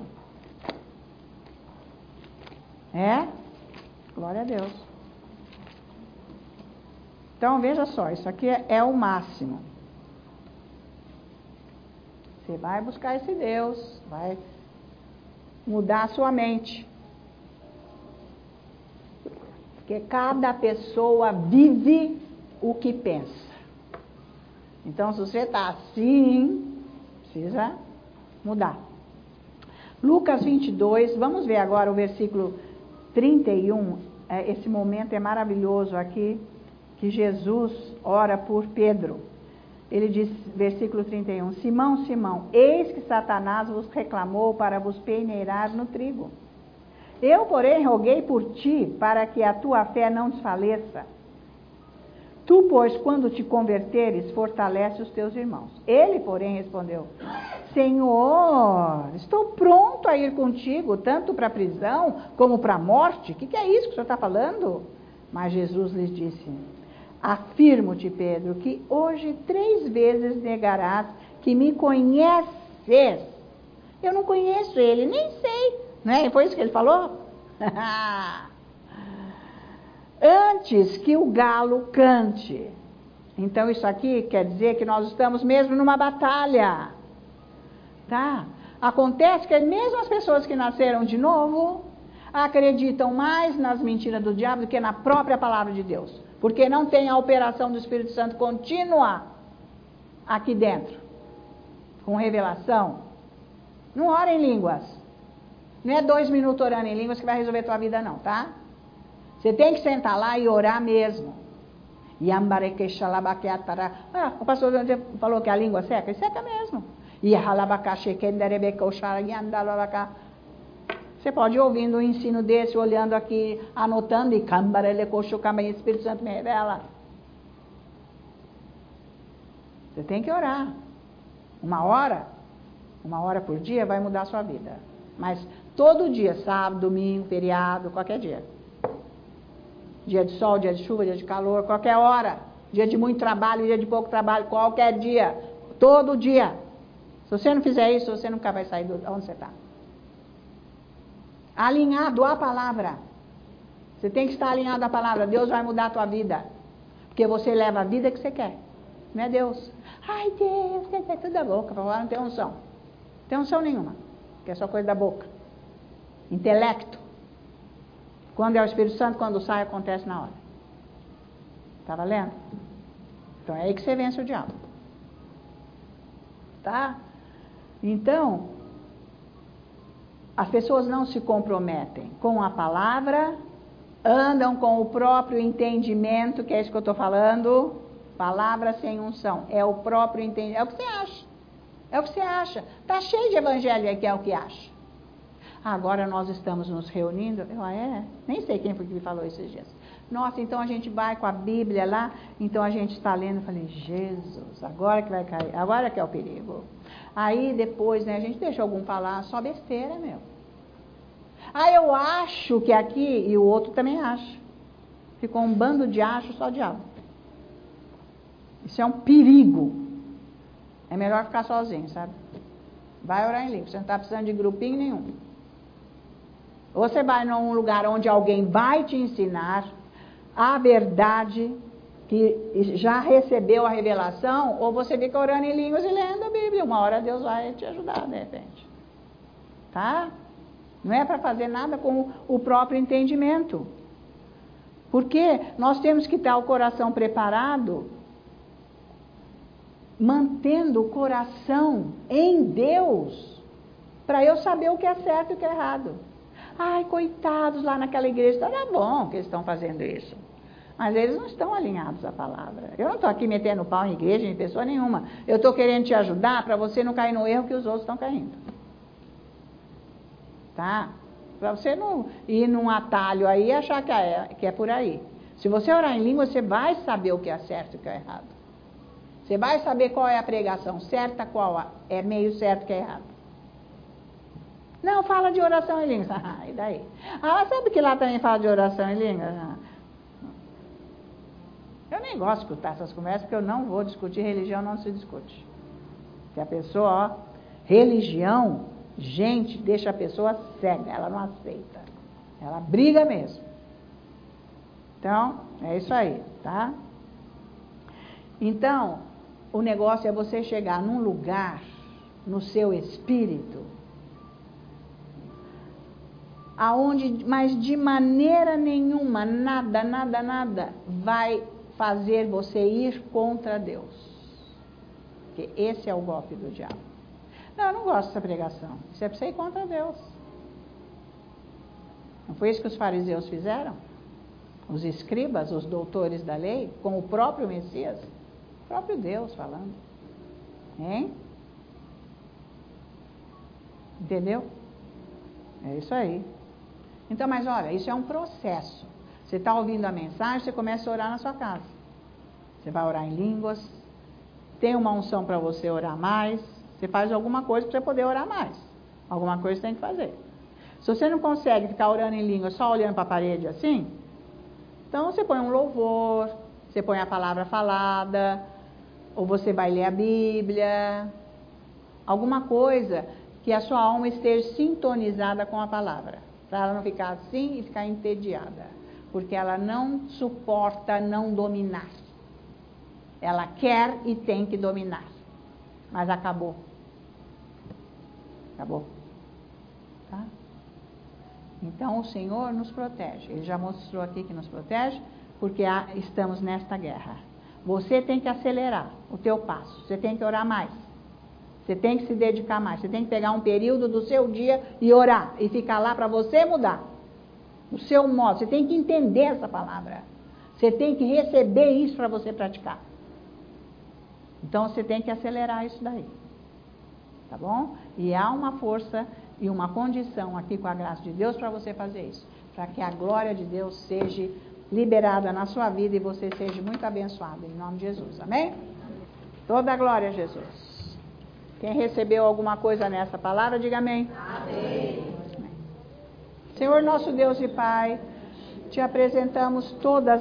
Glória a Deus. Então, veja só, isso aqui é o máximo. Você vai buscar esse Deus, vai mudar a sua mente. Porque cada pessoa vive o que pensa. Então, se você está assim, precisa mudar. Lucas 22, vamos ver agora o versículo 31. Esse momento é maravilhoso aqui, que Jesus ora por Pedro. Ele diz, versículo 31, Simão, Simão, eis que Satanás vos reclamou para vos peneirar no trigo. Eu, porém, roguei por ti, para que a tua fé não desfaleça. Tu, pois, quando te converteres, fortalece os teus irmãos. Ele, porém, respondeu, Senhor, estou pronto a ir contigo, tanto para a prisão como para a morte. O que é isso que o senhor está falando? Mas Jesus lhes disse, afirmo-te, Pedro, que hoje 3 vezes negarás que me conheces. Eu não conheço ele, nem sei. Não é? Foi isso que ele falou? Antes que o galo cante. Então isso aqui quer dizer que nós estamos mesmo numa batalha. Tá? Acontece que mesmo as pessoas que nasceram de novo acreditam mais nas mentiras do diabo do que na própria palavra de Deus. Porque não tem a operação do Espírito Santo contínua aqui dentro. Com revelação. Não ora em línguas. Não é 2 minutos orando em línguas que vai resolver a tua vida não, tá? Você tem que sentar lá e orar mesmo. O pastor falou que a língua seca? E seca mesmo. Você pode ir ouvindo um ensino desse, olhando aqui, anotando, e o Espírito Santo me revela. Você tem que orar. 1 hora por dia vai mudar a sua vida. Mas todo dia, sábado, domingo, feriado, qualquer dia. Dia de sol, dia de chuva, dia de calor, qualquer hora. Dia de muito trabalho, dia de pouco trabalho, qualquer dia. Todo dia. Se você não fizer isso, você nunca vai sair de onde você está. Alinhado à palavra. Você tem que estar alinhado à palavra. Deus vai mudar a tua vida. Porque você leva a vida que você quer. Não é Deus. Ai, Deus, é tudo da boca. Para falar não tem unção. Não tem unção nenhuma. Que é só coisa da boca. Intelecto. Quando é o Espírito Santo, quando sai, acontece na hora. Tá valendo? Então é aí que você vence o diabo. Tá? Então, as pessoas não se comprometem com a palavra andam com o próprio entendimento, que é isso que eu estou falando, palavra sem unção, é o próprio entendimento, é o que você acha, é o que você acha, está cheio de evangelho aí que é o que acha. Agora nós estamos nos reunindo, nem sei quem foi que me falou esses dias, nossa, então a gente vai com a Bíblia lá, então a gente está lendo, eu falei, Jesus, agora que vai cair, agora que é o perigo. Aí depois, né, a gente deixa algum falar, só besteira, meu. Eu acho que aqui, e o outro também acha. Ficou um bando de acho, só diabo. Isso é um perigo. É melhor ficar sozinho, sabe? Vai orar em língua, você não está precisando de grupinho nenhum. Ou você vai num lugar onde alguém vai te ensinar a verdade, que já recebeu a revelação, ou você fica orando em línguas e lendo a Bíblia. Uma hora Deus vai te ajudar, de repente. Tá? Não é para fazer nada com o próprio entendimento. Porque nós temos que estar o coração preparado, mantendo o coração em Deus, para eu saber o que é certo e o que é errado. Coitados lá naquela igreja, tá bom que eles estão fazendo isso. Mas eles não estão alinhados à palavra. Eu não estou aqui metendo pau em igreja, em pessoa nenhuma. Eu estou querendo te ajudar para você não cair no erro que os outros estão caindo. Tá? Para você não ir num atalho aí e achar que é por aí. Se você orar em língua, você vai saber o que é certo e o que é errado. Você vai saber qual é a pregação certa, qual é meio certo e que é errado. Não, fala de oração em língua. E daí? Sabe que lá também fala de oração em língua? Eu nem gosto de escutar essas conversas, porque eu não vou discutir, religião não se discute. Se a pessoa, religião, gente, deixa a pessoa cega, ela não aceita. Ela briga mesmo. Então, é isso aí, tá? Então, o negócio é você chegar num lugar, no seu espírito, aonde, mas de maneira nenhuma, nada, vai fazer você ir contra Deus. Porque esse é o golpe do diabo. Não, eu não gosto dessa pregação. Isso é para você ir contra Deus. Não foi isso que os fariseus fizeram? Os escribas, os doutores da lei, com o próprio Messias, o próprio Deus falando. Hein? Entendeu? É isso aí. Então, mas olha, isso é um processo. Você está ouvindo a mensagem, você começa a orar na sua casa. Você vai orar em línguas, tem uma unção para você orar mais, você faz alguma coisa para você poder orar mais. Alguma coisa você tem que fazer. Se você não consegue ficar orando em línguas só olhando para a parede assim, então você põe um louvor, você põe a palavra falada, ou você vai ler a Bíblia, alguma coisa que a sua alma esteja sintonizada com a palavra, para ela não ficar assim e ficar entediada. Porque ela não suporta não dominar. Ela quer e tem que dominar. Mas acabou. Acabou. Tá? Então o Senhor nos protege. Ele já mostrou aqui que nos protege, porque estamos nesta guerra. Você tem que acelerar o teu passo. Você tem que orar mais. Você tem que se dedicar mais. Você tem que pegar um período do seu dia e orar. E ficar lá para você mudar. O seu modo, você tem que entender essa palavra. Você tem que receber isso para você praticar. Então você tem que acelerar isso daí. Tá bom? E há uma força e uma condição aqui com a graça de Deus para você fazer isso. Para que a glória de Deus seja liberada na sua vida e você seja muito abençoado. Em nome de Jesus. Amém? Toda a glória a Jesus. Quem recebeu alguma coisa nessa palavra, diga amém. Amém. Senhor nosso Deus e Pai, te apresentamos todas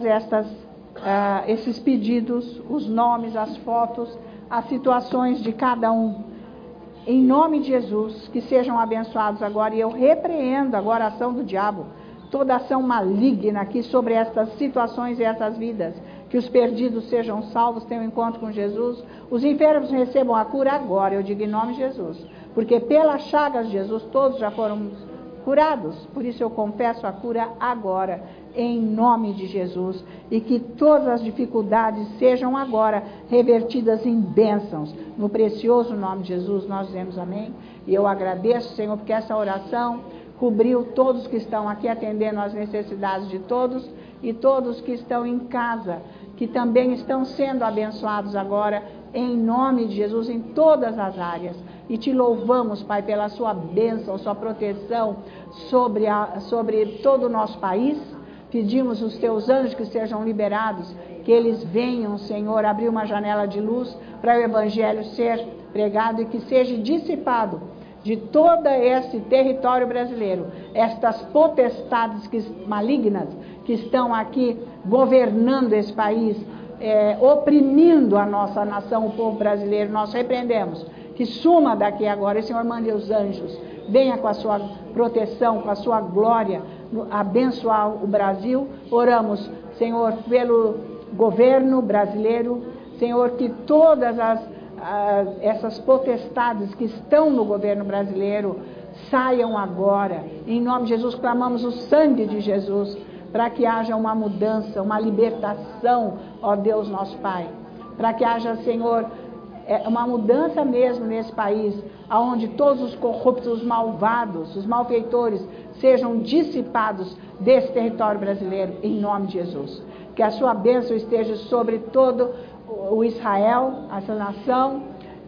esses pedidos, os nomes, as fotos, as situações de cada um. Em nome de Jesus, que sejam abençoados agora. E eu repreendo agora a ação do diabo, toda ação maligna aqui sobre estas situações e essas vidas. Que os perdidos sejam salvos, tenham um encontro com Jesus. Os enfermos recebam a cura agora, eu digo em nome de Jesus. Porque pelas chagas de Jesus todos já foram curados, por isso eu confesso a cura agora, em nome de Jesus, e que todas as dificuldades sejam agora revertidas em bênçãos, no precioso nome de Jesus, nós dizemos amém, e eu agradeço, Senhor, porque essa oração cobriu todos que estão aqui atendendo às necessidades de todos e todos que estão em casa, que também estão sendo abençoados agora, em nome de Jesus, em todas as áreas. E te louvamos, Pai, pela sua bênção, sua proteção sobre todo o nosso país. Pedimos os teus anjos que sejam liberados, que eles venham, Senhor, abrir uma janela de luz para o Evangelho ser pregado e que seja dissipado de todo esse território brasileiro, estas potestades malignas que estão aqui governando esse país, oprimindo a nossa nação, o povo brasileiro. Nós repreendemos, que suma daqui agora, e Senhor, mande os anjos, venha com a sua proteção, com a sua glória, abençoar o Brasil. Oramos, Senhor, pelo governo brasileiro, Senhor, que todas essas potestades que estão no governo brasileiro saiam agora. Em nome de Jesus, clamamos o sangue de Jesus para que haja uma mudança, uma libertação, ó Deus nosso Pai, para que haja, Senhor, uma mudança mesmo nesse país, onde todos os corruptos, os malvados, os malfeitores sejam dissipados desse território brasileiro, em nome de Jesus. Que a sua bênção esteja sobre todo o Israel, essa nação,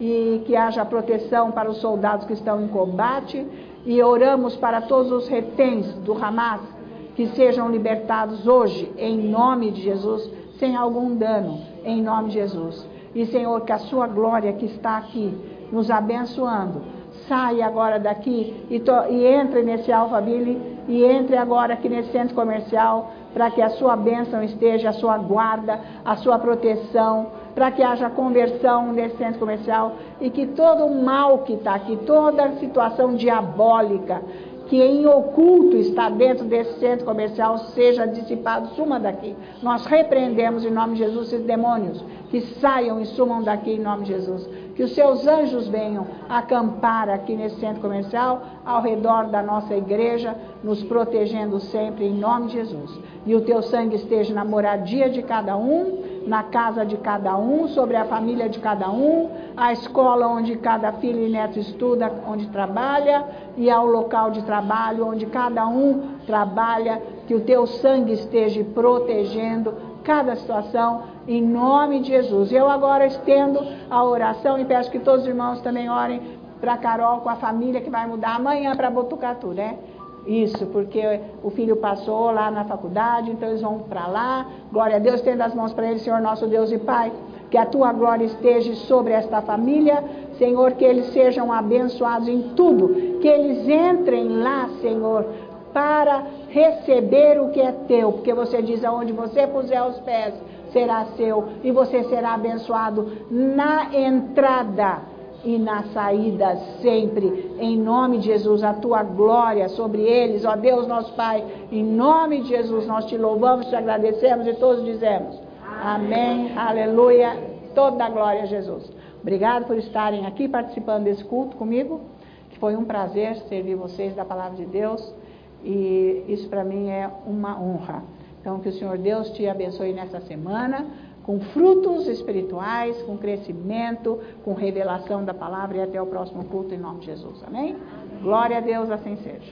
e que haja proteção para os soldados que estão em combate, e oramos para todos os reféns do Hamas, que sejam libertados hoje, em nome de Jesus, sem algum dano, em nome de Jesus. E, Senhor, que a sua glória que está aqui, nos abençoando, saia agora daqui e entre nesse Alphaville, e entre agora aqui nesse centro comercial, para que a sua bênção esteja, a sua guarda, a sua proteção, para que haja conversão nesse centro comercial, e que todo o mal que está aqui, toda a situação diabólica, que em oculto está dentro desse centro comercial, seja dissipado, suma daqui. Nós repreendemos em nome de Jesus esses demônios, que saiam e sumam daqui em nome de Jesus. Que os seus anjos venham acampar aqui nesse centro comercial, ao redor da nossa igreja, nos protegendo sempre em nome de Jesus. E o teu sangue esteja na moradia de cada um, na casa de cada um, sobre a família de cada um, a escola onde cada filho e neto estuda, onde trabalha, e ao local de trabalho onde cada um trabalha, que o teu sangue esteja protegendo cada situação, em nome de Jesus. Eu agora estendo a oração e peço que todos os irmãos também orem para Carol, com a família que vai mudar amanhã para Botucatu, né? Isso, porque o filho passou lá na faculdade, então eles vão para lá. Glória a Deus, estenda as mãos para ele, Senhor nosso Deus e Pai, que a tua glória esteja sobre esta família, Senhor, que eles sejam abençoados em tudo, que eles entrem lá, Senhor, para receber o que é teu, porque você diz, aonde você puser os pés, será seu, e você será abençoado na entrada e na saída sempre, em nome de Jesus. A tua glória sobre eles, ó Deus nosso Pai, em nome de Jesus nós te louvamos, te agradecemos e todos dizemos amém, aleluia, toda a glória a Jesus. Obrigado por estarem aqui participando desse culto comigo, que foi um prazer servir vocês da palavra de Deus, e isso para mim é uma honra. Então que o Senhor Deus te abençoe nessa semana, com frutos espirituais, com crescimento, com revelação da palavra, e até o próximo culto em nome de Jesus, amém? Glória a Deus, assim seja.